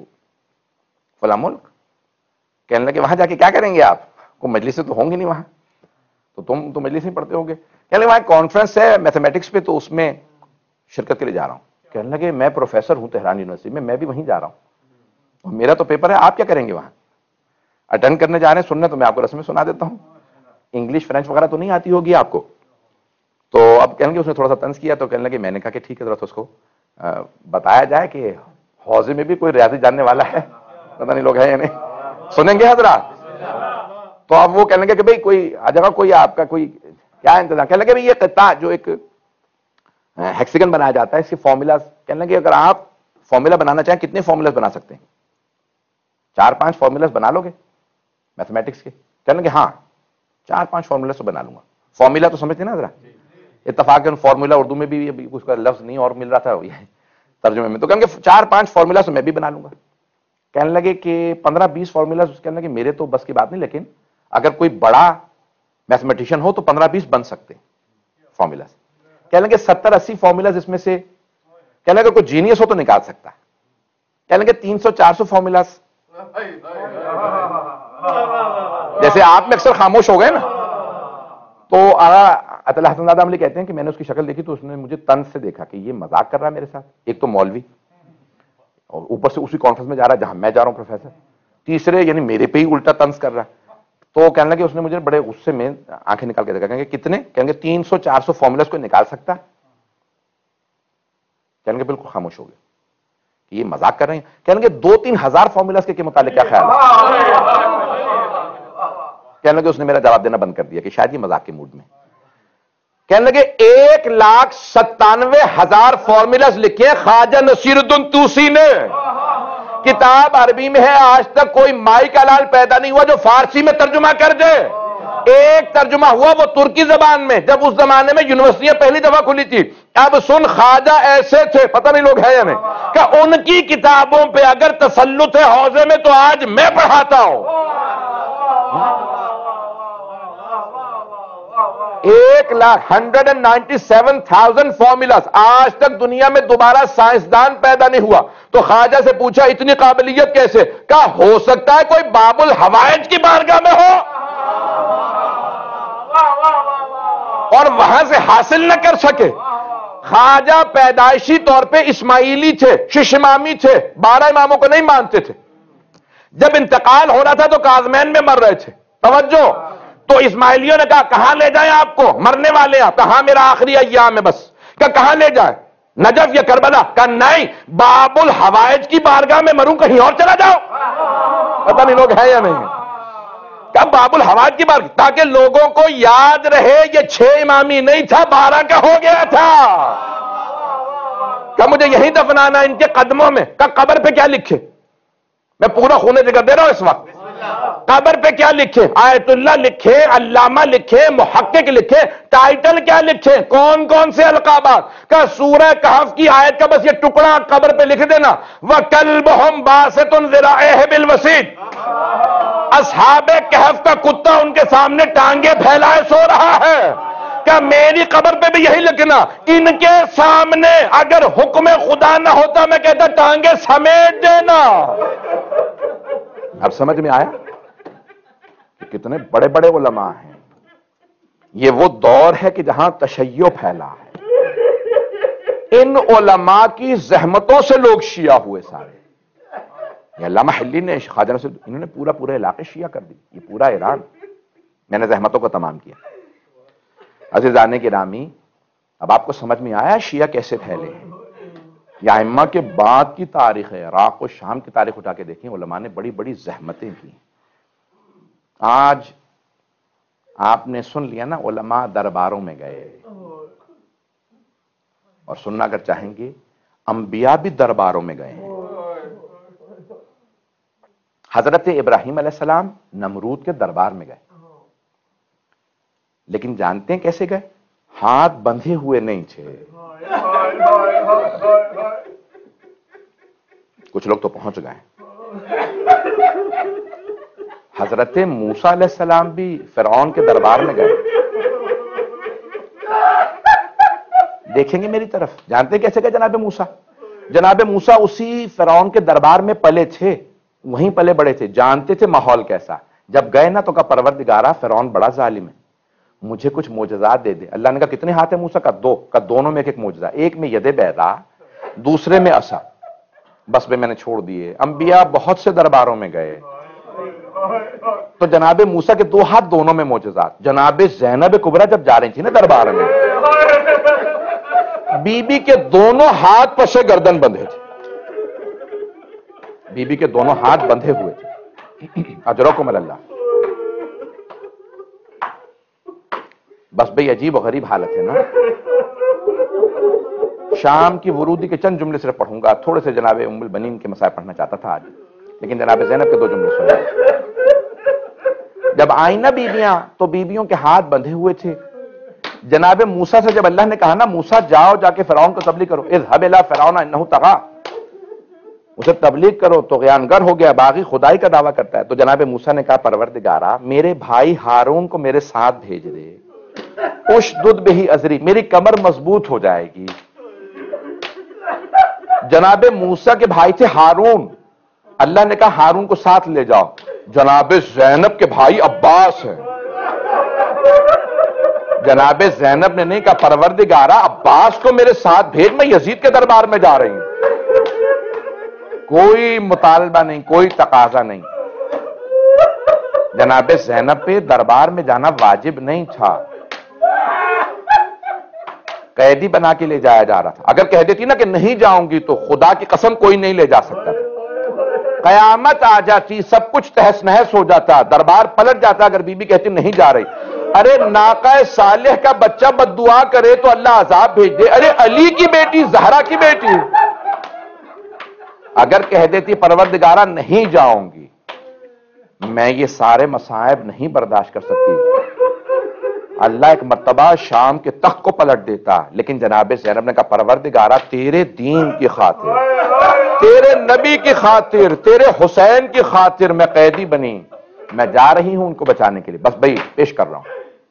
فلاں ملک. کہنے لگے وہاں جا کے کیا کریں گے آپ؟ کو مجلس تو ہوں گی نہیں وہاں, تو تم تو مجلس نہیں پڑھتے ہوگے. کہنے لگے وہاں کانفرنس ہے میتھمیٹکس پہ, تو اس میں شرکت کے لیے جا رہا ہوں. کہنے لگے میں پروفیسر ہوں تہران یونیورسٹی میں, میں بھی وہیں جا رہا ہوں, اور میرا تو پیپر ہے, آپ کیا کریں گے وہاں؟ اٹینڈ کرنے جا رہے ہیں, سننے تو میں آپ کو رسم میں سنا دیتا ہوں, انگلش فرینچ وغیرہ تو نہیں آتی ہوگی آپ کو. تو اب کہیں گے اس نے تھوڑا سا طنز کیا, تو کہنے لگے میں نے کہا کہ ٹھیک ہے, ذرا اس کو بتایا جائے کہ حوضے میں بھی کوئی ریاضی جاننے والا ہے, پتہ نہیں لوگ ہیں یا نہیں, سنیں گے حضرات. تو اب وہ کہنے لگے کہ بھئی کوئی آ جگہ, کوئی آپ کا کوئی کیا انتظام. کہنے لگے بھئی یہ قطعہ جو ایک ہیکسیگن بنایا جاتا ہے, اس کے فارمولاز, کہنے لگے اگر آپ فارمولا بنانا چاہیں کتنے فارمولاز بنا سکتے ہیں؟ چار پانچ فارمولاز بنا لو گے میتھمیٹکس کے؟ کہنے لگے ہاں چار پانچ فارمولاز تو بنا لوں گا. فارمولا تو سمجھتے نا ذرا, اتفاقاً فارمولا اردو میں بھی اس کا لفظ نہیں اور مل رہا تھا ترجمے میں, تو کہیں گے چار پانچ فارمولاز میں بھی بنا لوں گا. کہنے لگے کہ پندرہ بیس فارمولاز, کہنے لگے میرے تو بس کی بات نہیں, لیکن اگر کوئی بڑا میتھمیٹیشین ہو تو پندرہ بیس بن سکتے فارمولاز. کہنے لگے ستر اسی فارمولاز اس میں سے, کہنے لگے کوئی جینیس ہو تو نکال سکتا ہے. کہنے لگے تین سو چار سو فارمولاز, جیسے آپ میں اکثر خاموش ہو گئے نا, تو عطا حسن زادہ عملی کہتے ہیں کہ میں نے اس کی شکل دیکھی تو اس نے مجھے طنز سے دیکھا کہ یہ مذاق کر رہا ہے میرے ساتھ، ایک تو مولوی اور اوپر سے اسی کانفرنس میں جا رہا ہے جہاں میں جا رہا ہوں پروفیسر، تیسرے یعنی میرے پہ ہی الٹا طنز کر رہا ہے. تو کہنے لگے اس نے مجھے بڑے غصے میں آنکھیں نکال کے دیکھا، کہیں گے کتنے؟ کہیں گے تین سو چار سو فارمولاز کو نکال سکتا ہے؟ کہیں گے بالکل خاموش ہو گئے کہ یہ مذاق کر رہے ہیں. کہیں گے دو تین ہزار فارمولاز کے متعلق کیا خیال ہے؟ کہنے لگے اس نے میرا جواب دینا بند کر دیا کہ شاید یہ مذاق کے موڈ میں. کہنے لگے ایک لاکھ ستانوے ہزار فارمولاز لکھے خواجہ نصیر الدین توسی نے، کتاب عربی میں ہے، آج تک کوئی مائی کا لال پیدا نہیں ہوا جو فارسی میں ترجمہ کر دے. ایک ترجمہ ہوا وہ ترکی زبان میں، جب اس زمانے میں یونیورسٹیاں پہلی دفعہ کھلی تھی. اب سن، خواجہ ایسے تھے، پتہ نہیں لوگ ہیں یا نہیں، کہ ان کی کتابوں پہ اگر تسلط ہے حوزے میں تو آج میں پڑھاتا ہوں. ایک lakh hundred and ninety seven thousand formulas, آج تک دنیا میں دوبارہ سائنسدان پیدا نہیں ہوا. تو خواجہ سے پوچھا اتنی قابلیت کیسے؟ کہا ہو سکتا ہے کوئی باب الحوائج کی بارگاہ میں ہو اور وہاں سے حاصل نہ کر سکے. خواجہ پیدائشی طور پہ اسماعیلی تھے، ششمامی تھے، بارہ اماموں کو نہیں مانتے تھے. جب انتقال ہو رہا تھا تو کاظمین میں مر رہے تھے. توجہ، تو اسماعیلیوں نے کہا کہاں لے جائیں آپ کو، مرنے والے ہیں. کہاں میرا آخری ایام ہے بس. کہ کہاں لے جائیں، نجف یا کربلا؟ کہا نہیں، باب الحوائج کی بارگاہ میں مروں، کہیں اور چلا جاؤ. پتہ نہیں لوگ ہیں یا نہیں. کہا باب الحوائج کی بارگاہ، تاکہ لوگوں کو یاد رہے یہ چھ امامی نہیں تھا، بارہ کا ہو گیا تھا. کہ مجھے یہی دفنانا ان کے قدموں میں. کہ قبر پہ کیا لکھے؟ میں پورا خون ذکر دے رہا ہوں اس وقت. قبر پہ کیا لکھے؟ آیت اللہ لکھے، علامہ لکھے، محقق لکھے. ٹائٹل کیا لکھے؟ کون کون سے القابات؟ کہ سورہ کہف کی آیت کا بس یہ ٹکڑا قبر پہ لکھ دینا، وَكَلْبُهُمْ بَاسِطٌ ذِرَاعِهِ بِالْوَسِيدِ. اصحاب کہف کا کتا ان کے سامنے ٹانگیں پھیلائے سو رہا ہے. کہ میری قبر پہ بھی یہی لکھنا، ان کے سامنے اگر حکم خدا نہ ہوتا میں کہتا ٹانگیں سمیٹ دینا. اب سمجھ میں آیا کہ کتنے بڑے بڑے علماء ہیں. یہ وہ دور ہے کہ جہاں تشیع پھیلا ہے. ان علماء کی زحمتوں سے لوگ شیعہ ہوئے سارے. یہ علامہ حلی نے، خواجہ نصیر، انہوں نے پورا پورا علاقے شیعہ کر دی، یہ پورا ایران. میں نے زحمتوں کو تمام کیا. عزیزان گرامی، اب آپ کو سمجھ میں آیا شیعہ کیسے پھیلے ہیں. یا ائمہ کے بعد کی تاریخ ہے، عراق و شام کی تاریخ اٹھا کے دیکھیں، علماء نے بڑی بڑی زحمتیں کی. آج آپ نے سن لیا نا، علماء درباروں میں گئے، اور سننا اگر چاہیں گے انبیاء بھی درباروں میں گئے ہیں. حضرت ابراہیم علیہ السلام نمرود کے دربار میں گئے، لیکن جانتے ہیں کیسے گئے؟ ہاتھ بندھے ہوئے نہیں تھے. کچھ لوگ تو پہنچ گئے. حضرت موسیٰ علیہ السلام بھی فرعون کے دربار میں گئے. دیکھیں گے میری طرف، جانتے کیسے گئے جناب موسیٰ؟ جناب موسیٰ اسی فرعون کے دربار میں پلے تھے، وہیں پلے بڑے تھے، جانتے تھے ماحول کیسا. جب گئے نا تو کہا پروردگارا فرعون بڑا ظالم ہے، مجھے کچھ معجزات دے دے. اللہ نے کہا کتنے ہاتھ ہیں موسیٰ؟ کا دو. کا دونوں میں ایک ایک معجزہ، ایک میں ید بیضا، دوسرے میں عصا. بس میں میں نے چھوڑ دیے. انبیاء بہت سے درباروں میں گئے تو جناب موسیٰ کے دو ہاتھ، دونوں میں معجزات. جناب زینب کبریٰ جب جا رہی تھی نا دربار میں، بی بی کے دونوں ہاتھ پسے گردن بندھے تھے. بی بی کے دونوں ہاتھ بندھے ہوئے تھے. اجرکم اللہ. بس بھئی عجیب و غریب حالت ہے نا. شام کی ورودی کے چند جملے صرف پڑھوں گا، تھوڑے سے جناب ام البنین کے مسائل پڑھنا چاہتا تھا آج، لیکن جناب زینب کے دو جملے سنیں. جب آئیں نا بیویاں تو بیویوں کے ہاتھ بندھے ہوئے تھے. جناب موسیٰ سے جب اللہ نے کہا نا موسیٰ جاؤ جا کے فرعون کو تبلیغ کرو، اذهب الى فرعون انه طغى، اسے تبلیغ کرو تو غیانگر ہو گیا، باغی خدائی کا دعویٰ کرتا ہے. تو جناب موسیٰ نے کہا پروردگارا میرے بھائی ہارون کو میرے ساتھ بھیج دے، اشدد بہ ازری، میری کمر مضبوط ہو جائے گی. جناب موسیٰ کے بھائی تھے ہارون، اللہ نے کہا ہارون کو ساتھ لے جاؤ. جناب زینب کے بھائی عباس ہیں. جناب زینب نے نہیں کہا پروردگارا عباس کو میرے ساتھ بھیج، میں یزید کے دربار میں جا رہی ہوں۔ کوئی مطالبہ نہیں، کوئی تقاضا نہیں۔ جناب زینب پہ دربار میں جانا واجب نہیں تھا، قیدی بنا کے لے جایا جا رہا تھا۔ اگر کہہ دیتی نا کہ نہیں جاؤں گی تو خدا کی قسم کوئی نہیں لے جا سکتا، قیامت آ جاتی، سب کچھ تہس نہس ہو جاتا، دربار پلٹ جاتا اگر بی بی کہتی نہیں جا رہی۔ ارے ناقہ صالح کا بچہ بد دعا کرے تو اللہ عذاب بھیج دے، ارے علی کی بیٹی، زہرا کی بیٹی، اگر کہہ دیتی پروردگارہ نہیں جاؤں گی، میں یہ سارے مصائب نہیں برداشت کر سکتی، اللہ ایک مرتبہ شام کے تخت کو پلٹ دیتا۔ لیکن جناب زینب نے کہا پروردگارہ تیرے دین کی خاطر، تیرے نبی کی خاطر، تیرے حسین کی خاطر میں قیدی بنی، میں جا رہی ہوں ان کو بچانے کے لیے، بس بھائی پیش کر رہا ہوں۔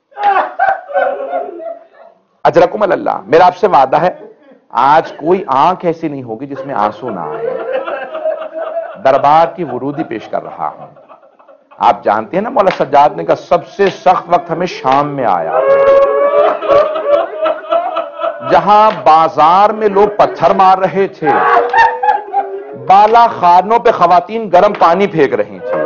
اجرکم اللہ، میرا آپ سے وعدہ ہے آج کوئی آنکھ ایسی نہیں ہوگی جس میں آنسو نہ آئے، دربار کی ورودی پیش کر رہا ہوں۔ آپ جانتے ہیں نا مولا سجاد نے کہا سب سے سخت وقت ہمیں شام میں آیا، جہاں بازار میں لوگ پتھر مار رہے تھے، بالا خانوں پہ خواتین گرم پانی پھینک رہی تھی،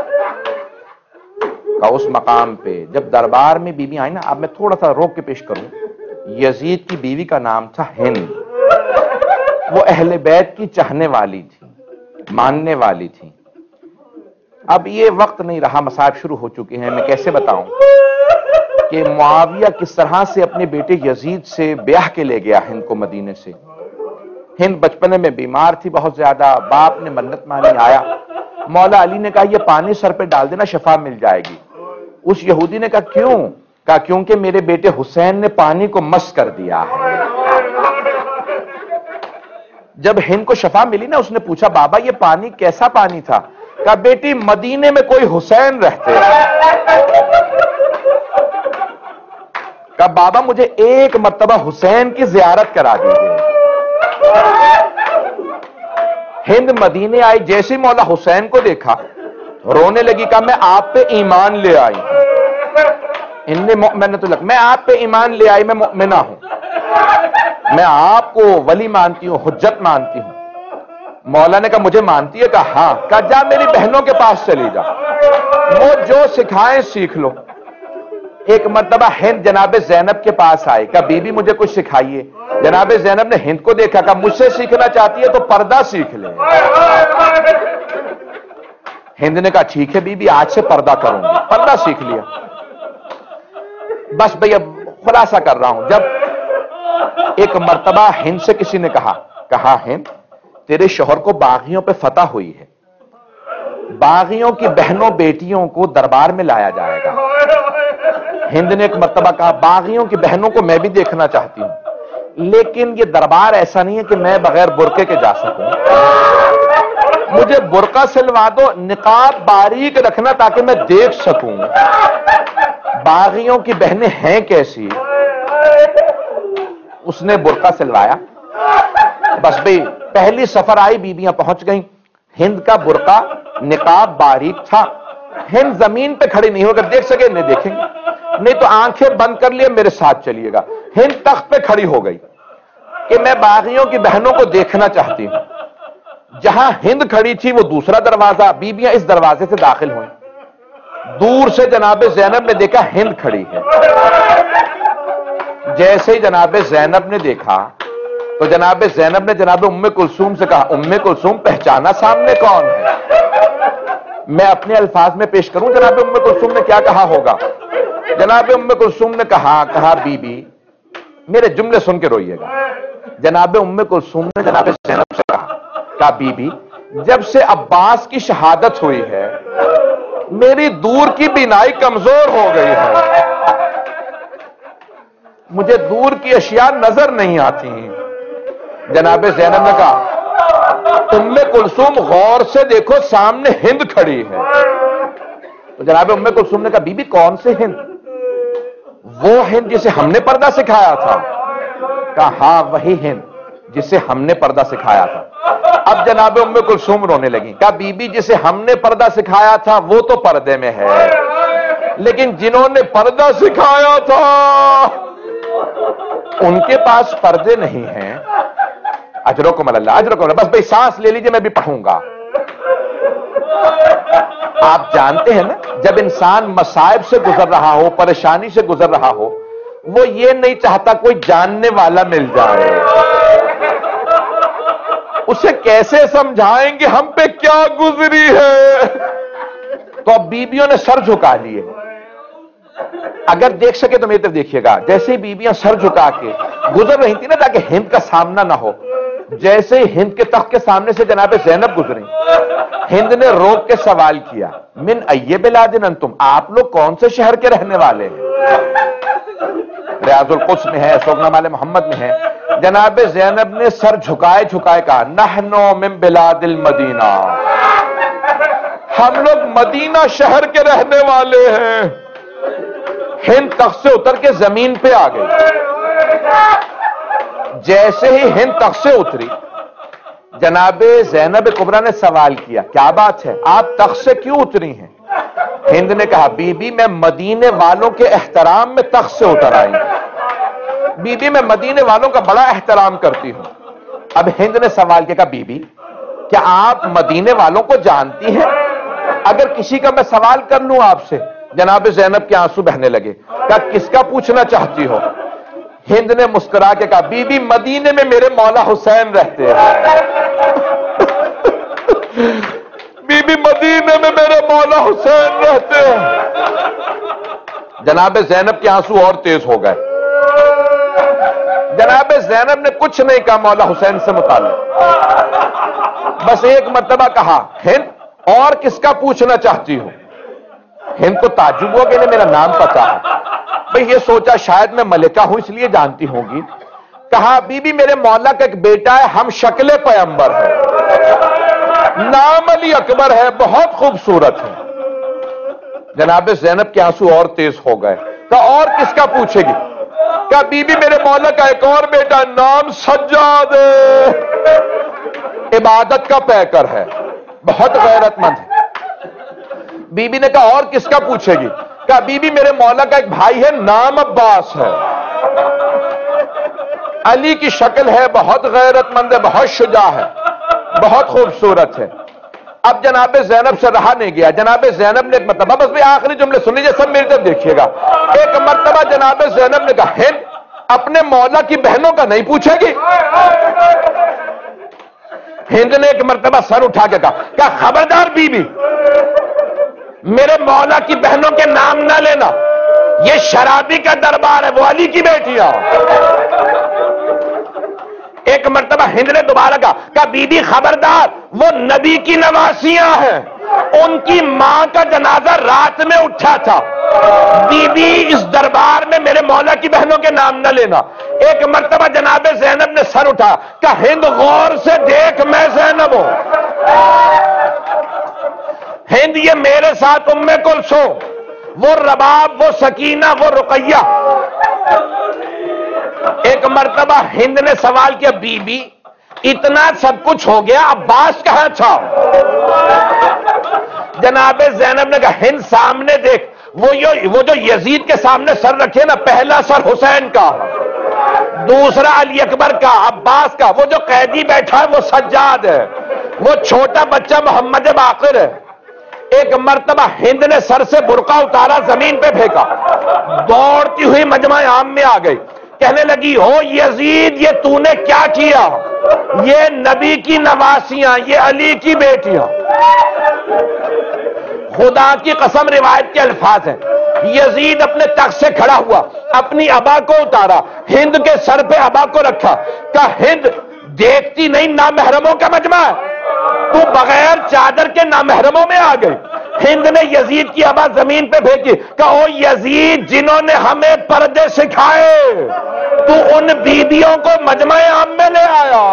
اس مقام پہ جب دربار میں بیوی آئی نا، اب میں تھوڑا سا روک کے پیش کروں، یزید کی بیوی کا نام تھا ہند، وہ اہل بیت کی چاہنے والی تھی، ماننے والی تھی۔ اب یہ وقت نہیں رہا، مصائب شروع ہو چکے ہیں، میں کیسے بتاؤں کہ معاویہ کس طرح سے اپنے بیٹے یزید سے بیاہ کے لے گیا ہند کو مدینے سے۔ ہند بچپنے میں بیمار تھی بہت زیادہ، باپ نے منت مانی، آیا، مولا علی نے کہا یہ پانی سر پہ ڈال دینا شفا مل جائے گی۔ اس یہودی نے کہا کیوں؟ کہا کیونکہ میرے بیٹے حسین نے پانی کو مس کر دیا ہے۔ جب ہند کو شفا ملی نا، اس نے پوچھا بابا یہ پانی کیسا پانی تھا؟ کہا بیٹی مدینے میں کوئی حسین رہتے ہیں۔ کہا بابا مجھے ایک مرتبہ حسین کی زیارت کرا دیجیے۔ ہند مدینے آئی، جیسے مولا حسین کو دیکھا رونے لگی، کہا میں آپ پہ ایمان لے آئی ہوں، انی مؤمنۃ لک، میں آپ پہ ایمان لے آئی، میں مؤمنہ ہوں، میں آپ کو ولی مانتی ہوں، حجت مانتی ہوں۔ مولا نے کہا مجھے مانتی ہے؟ کہا ہاں۔ کہا جا میری بہنوں کے پاس چلی جا، وہ جو سکھائیں سیکھ لو۔ ایک مرتبہ ہند جناب زینب کے پاس آئی، کہا بی بی مجھے کچھ سکھائیے۔ جناب زینب نے ہند کو دیکھا، کہا مجھ سے سیکھنا چاہتی ہے تو پردہ سیکھ لے۔ ہند نے کہا ٹھیک ہے بی بی آج سے پردہ کروں گی، پردہ سیکھ لیا۔ بس بھئی اب خلاصہ کر رہا ہوں، جب ایک مرتبہ ہند سے کسی نے کہا کہا ہند تیرے شوہر کو باغیوں پہ فتح ہوئی ہے، باغیوں کی بہنوں بیٹیوں کو دربار میں لایا جائے گا۔ ہند نے ایک مرتبہ کہا باغیوں کی بہنوں کو میں بھی دیکھنا چاہتی ہوں، لیکن یہ دربار ایسا نہیں ہے کہ میں بغیر برقعے کے جا سکوں، مجھے برقع سلوا دو، نقاب باریک رکھنا تاکہ میں دیکھ سکوں باغیوں کی بہنیں ہیں کیسی۔ اس نے برقع سلوایا، بس بھئی پہلی سفر آئی، بیویاں پہنچ گئیں، ہند کا برقع نقاب باریک تھا، ہند زمین پہ کھڑی نہیں ہو، اگر دیکھ سکے نہیں دیکھیں گے، نہیں تو آنکھیں بند کر لیے میرے ساتھ چلیے گا۔ ہند تخت پہ کھڑی ہو گئی کہ میں باغیوں کی بہنوں کو دیکھنا چاہتی ہوں۔ جہاں ہند کھڑی تھی وہ دوسرا دروازہ، بیویاں اس دروازے سے داخل ہوئیں، دور سے جناب زینب نے دیکھا ہند کھڑی ہے۔ جیسے ہی جناب زینب نے دیکھا تو جناب زینب نے جناب ام کلثوم سے کہا ام کلثوم پہچانا سامنے کون ہے؟ میں اپنے الفاظ میں پیش کروں جناب ام کلثوم نے کیا کہا ہوگا۔ جناب ام کلثوم نے کہا کہا بی بی میرے جملے سن کے روئیے گا۔ جناب ام کلثوم نے جناب زینب سے کہا کہا بی بی جب سے عباس کی شہادت ہوئی ہے میری دور کی بینائی کمزور ہو گئی ہے، مجھے دور کی اشیاء نظر نہیں آتی ہیں۔ جناب زینب نے کہا ام کلثوم غور سے دیکھو سامنے ہند کھڑی ہے۔ تو جناب ام کلثوم نے کہا بی بی کون سے ہند؟ وہ ہند جسے ہم نے پردہ سکھایا تھا۔ کہا ہاں وہی ہند جسے ہم نے پردہ سکھایا تھا۔ اب جناب ام کلثوم رونے لگی، کہا بی بی جسے ہم نے پردہ سکھایا تھا وہ تو پردے میں ہے، لیکن جنہوں نے پردہ سکھایا تھا ان کے پاس پردے نہیں ہیں. اجرکم اللہ اجرکم اللہ. بس بھائی سانس لے لیجئے میں بھی پڑھوں گا. آپ جانتے ہیں نا جب انسان مصائب سے گزر رہا ہو, پریشانی سے گزر رہا ہو, وہ یہ نہیں چاہتا کوئی جاننے والا مل جائے. اسے کیسے سمجھائیں گے ہم پہ کیا گزری ہے؟ تو اب بیویوں نے سر جھکا لیے. اگر دیکھ سکے تو میری طرف دیکھیے گا. جیسے ہی بیویاں سر جھکا کے گزر رہی تھی نا تاکہ ہند کا سامنا نہ ہو, جیسے ہی ہند کے تخت کے سامنے سے جناب زینب گزری, ہند نے روک کے سوال کیا, من ای بلاد انتم, آپ لوگ کون سے شہر کے رہنے والے ہیں؟ ریاض القدس میں ہے, سوگنامہ محمد میں ہے. جناب زینب نے سر جھکائے جھکائے کہا, نحنو من بلاد المدینہ, ہم لوگ مدینہ شہر کے رہنے والے ہیں. ہند تخت سے اتر کے زمین پہ آ گئی. جیسے ہی ہند تخت سے اتری, جناب زینب کبریٰ نے سوال کیا, کیا بات ہے, آپ تخت سے کیوں اتری ہیں؟ ہند نے کہا, بی بی میں مدینے والوں کے احترام میں تخت سے اتر آئی ہوں. بی بی میں مدینے والوں کا بڑا احترام کرتی ہوں. اب ہند نے سوال کیا, بی بی کیا آپ مدینے والوں کو جانتی ہیں؟ اگر کسی کا میں سوال کر لوں آپ سے. جناب زینب کے آنسو بہنے لگے. کہا کس کا پوچھنا چاہتی ہو؟ ہند نے مسکرا کے کہا, بی بی مدینے میں میرے مولا حسین رہتے ہیں. بی بی مدینے میں میرے مولا حسین رہتے ہیں. جناب زینب کے آنسو اور تیز ہو گئے. جناب زینب نے کچھ نہیں کہا مولا حسین سے متعلق, بس ایک مرتبہ کہا, ہند اور کس کا پوچھنا چاہتی ہوں؟ ہند کو تعجب ہو کہ انہیں میرا نام پتا ہے. بھئی یہ سوچا شاید میں ملکہ ہوں اس لیے جانتی ہوں گی. کہا, بی بی میرے مولا کا ایک بیٹا ہے, ہم شکل پیغمبر ہے, نام علی اکبر ہے, بہت خوبصورت ہے. جناب زینب کے آنسو اور تیز ہو گئے. کہا اور کس کا پوچھے گی؟ کہا بی بی میرے مولا کا ایک اور بیٹا ہے, نام سجاد ہے, عبادت کا پیکر ہے, بہت غیرت مند ہے. بی بی نے کہا اور کس کا پوچھے گی؟ کہا بی بی میرے مولا کا ایک بھائی ہے, نام عباس ہے, علی کی شکل ہے, بہت غیرت مند ہے, بہت شجاع ہے, بہت خوبصورت ہے. اب جناب زینب سے رہا نہیں گیا. جناب زینب نے ایک مرتبہ, بس بھی آخری جملے سن لیجیے, سب میری طرف دیکھیے گا. ایک مرتبہ جناب زینب نے کہا, ہند اپنے مولا کی بہنوں کا نہیں پوچھے گی؟ ہند نے ایک مرتبہ سر اٹھا کے کہا, کیا خبردار بی بی میرے مولا کی بہنوں کے نام نہ لینا, یہ شرابی کا دربار ہے, وہ علی کی بیٹیاں. ایک مرتبہ ہند نے دوبارہ کہا, کہا بی بی خبردار, وہ نبی کی نواسیاں ہیں, ان کی ماں کا جنازہ رات میں اٹھا تھا, بی بی اس دربار میں میرے مولا کی بہنوں کے نام نہ لینا. ایک مرتبہ جناب زینب نے سر اٹھا, کہا ہند غور سے دیکھ, میں زینب ہوں. ہند یہ میرے ساتھ ام کلثوم, وہ رباب, وہ سکینہ, وہ رقیہ. ایک مرتبہ ہند نے سوال کیا, بی بی اتنا سب کچھ ہو گیا, عباس کہاں تھا؟ جناب زینب نے کہا, ہند سامنے دیکھ, وہ وہ جو یزید کے سامنے سر رکھے نا, پہلا سر حسین کا, دوسرا علی اکبر کا, عباس کا, وہ جو قیدی بیٹھا ہے وہ سجاد ہے, وہ چھوٹا بچہ محمد باقر ہے. ایک مرتبہ ہند نے سر سے برقع اتارا, زمین پہ پھینکا, دوڑتی ہوئی مجمع عام میں آ گئی, کہنے لگی, ہو یزید یہ تو نے کیا کیا؟ یہ نبی کی نواسیاں, یہ علی کی بیٹیاں. خدا کی قسم روایت کے الفاظ ہیں, یزید اپنے تخت سے کھڑا ہوا, اپنی ابا کو اتارا, ہند کے سر پہ ابا کو رکھا, کہا ہند دیکھتی نہیں نامحرموں کا مجمع ہے, تو بغیر چادر کے نامحرموں میں آ گئی. ہند نے یزید کی ابا زمین پہ پھینکی, کہا او یزید جنہوں نے ہمیں پردے سکھائے, تو ان بیبیوں کو مجمع عام میں لے آیا.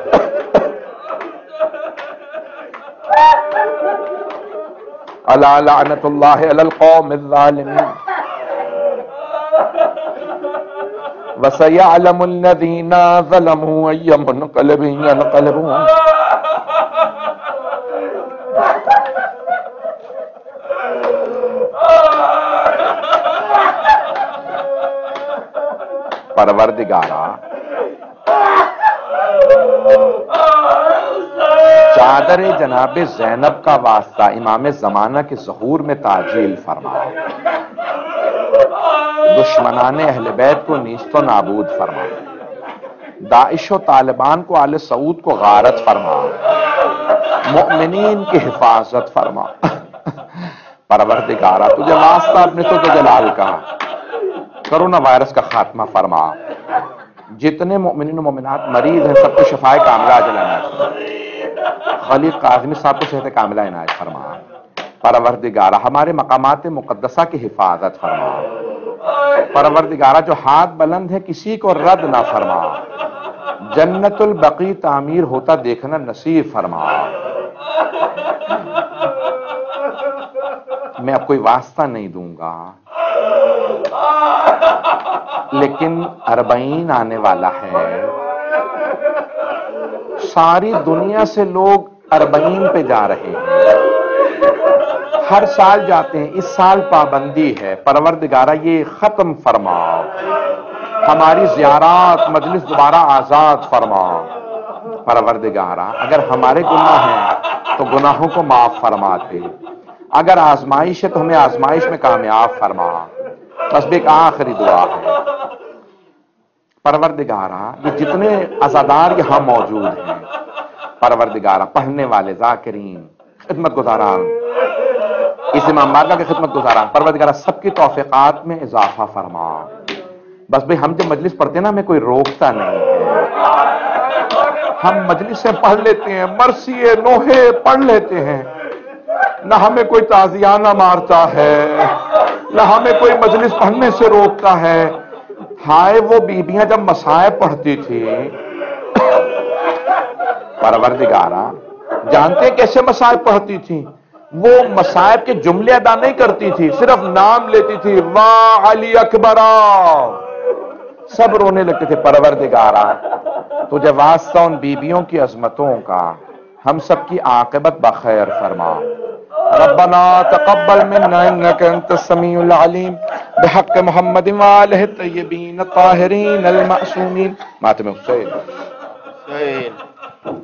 الا لعنت اللہ علی القوم الظالمین وسيعلم الذين ظلموا أي منقلب ينقلبون. پروردگارا چادر جناب زینب کا واسطہ امام زمانہ کے ظہور میں تعجیل فرما، دشمنان اہل بیت کو نیست و نابود فرما، داعش و طالبان کو آل سعود کو غارت فرما، مؤمنین کی حفاظت فرما۔ پروردگارا تجھے واسطہ اپنے تو جلال کا کرونا وائرس کا خاتمہ فرما، جتنے مؤمنین و مومنات مریض ہیں سب کو شفائے کاملہ عاجل عنایت فرما، خلیق کاظمی صاحب کو صحت کاملہ عنایت فرما۔ پروردگارا ہمارے مقامات مقدسہ کی حفاظت فرما، پروردگارا جو ہاتھ بلند ہے کسی کو رد نہ فرما، جنت البقیع تعمیر ہوتا دیکھنا نصیب فرما۔ میں اب کوئی واسطہ نہیں دوں گا، لیکن اربعین آنے والا ہے، ساری دنیا سے لوگ اربعین پہ جا رہے ہیں، ہر سال جاتے ہیں، اس سال پابندی ہے، پروردگارہ یہ ختم فرما، ہماری زیارات مجلس دوبارہ آزاد فرما۔ پروردگارہ اگر ہمارے گناہ ہیں تو گناہوں کو معاف فرما دے، اگر آزمائش ہے تو ہمیں آزمائش میں کامیاب فرما۔ بس ایک آخری دعا ہے، پروردگارہ یہ جتنے عزادار یہاں موجود ہیں، پروردگارہ پڑھنے والے ذاکرین خدمت گزاران اس امام بارگاہ کے خدمت گزاران، پروردگارہ سب کی توفیقات میں اضافہ فرما۔ بس بھئی ہم جب مجلس پڑھتے ہیں نا ہمیں کوئی روکتا نہیں ہے، ہم مجلس سے پڑھ لیتے ہیں، مرثیے نوحے پڑھ لیتے ہیں، نہ ہمیں کوئی تعزیانہ مارتا ہے، نہ ہمیں کوئی مجلس پڑھنے سے روکتا ہے۔ ہائے وہ بیبیاں جب مصائب پڑھتی تھی، پروردگارہ جانتے کیسے مصائب پڑھتی تھی؟ وہ مصائب کے جملے ادا نہیں کرتی تھی، صرف نام لیتی تھی، واہ علی اکبرہ، سب رونے لگتے تھے۔ پروردگارہ تجھے واسطہ ان بیبیوں کی عظمتوں کا، ہم سب کی عاقبت بخیر فرما۔ ربنا تقبل منا انك انت السميع العليم بحق محمد وآله الطيبين الطاهرين المعصومين۔ ماتم حسین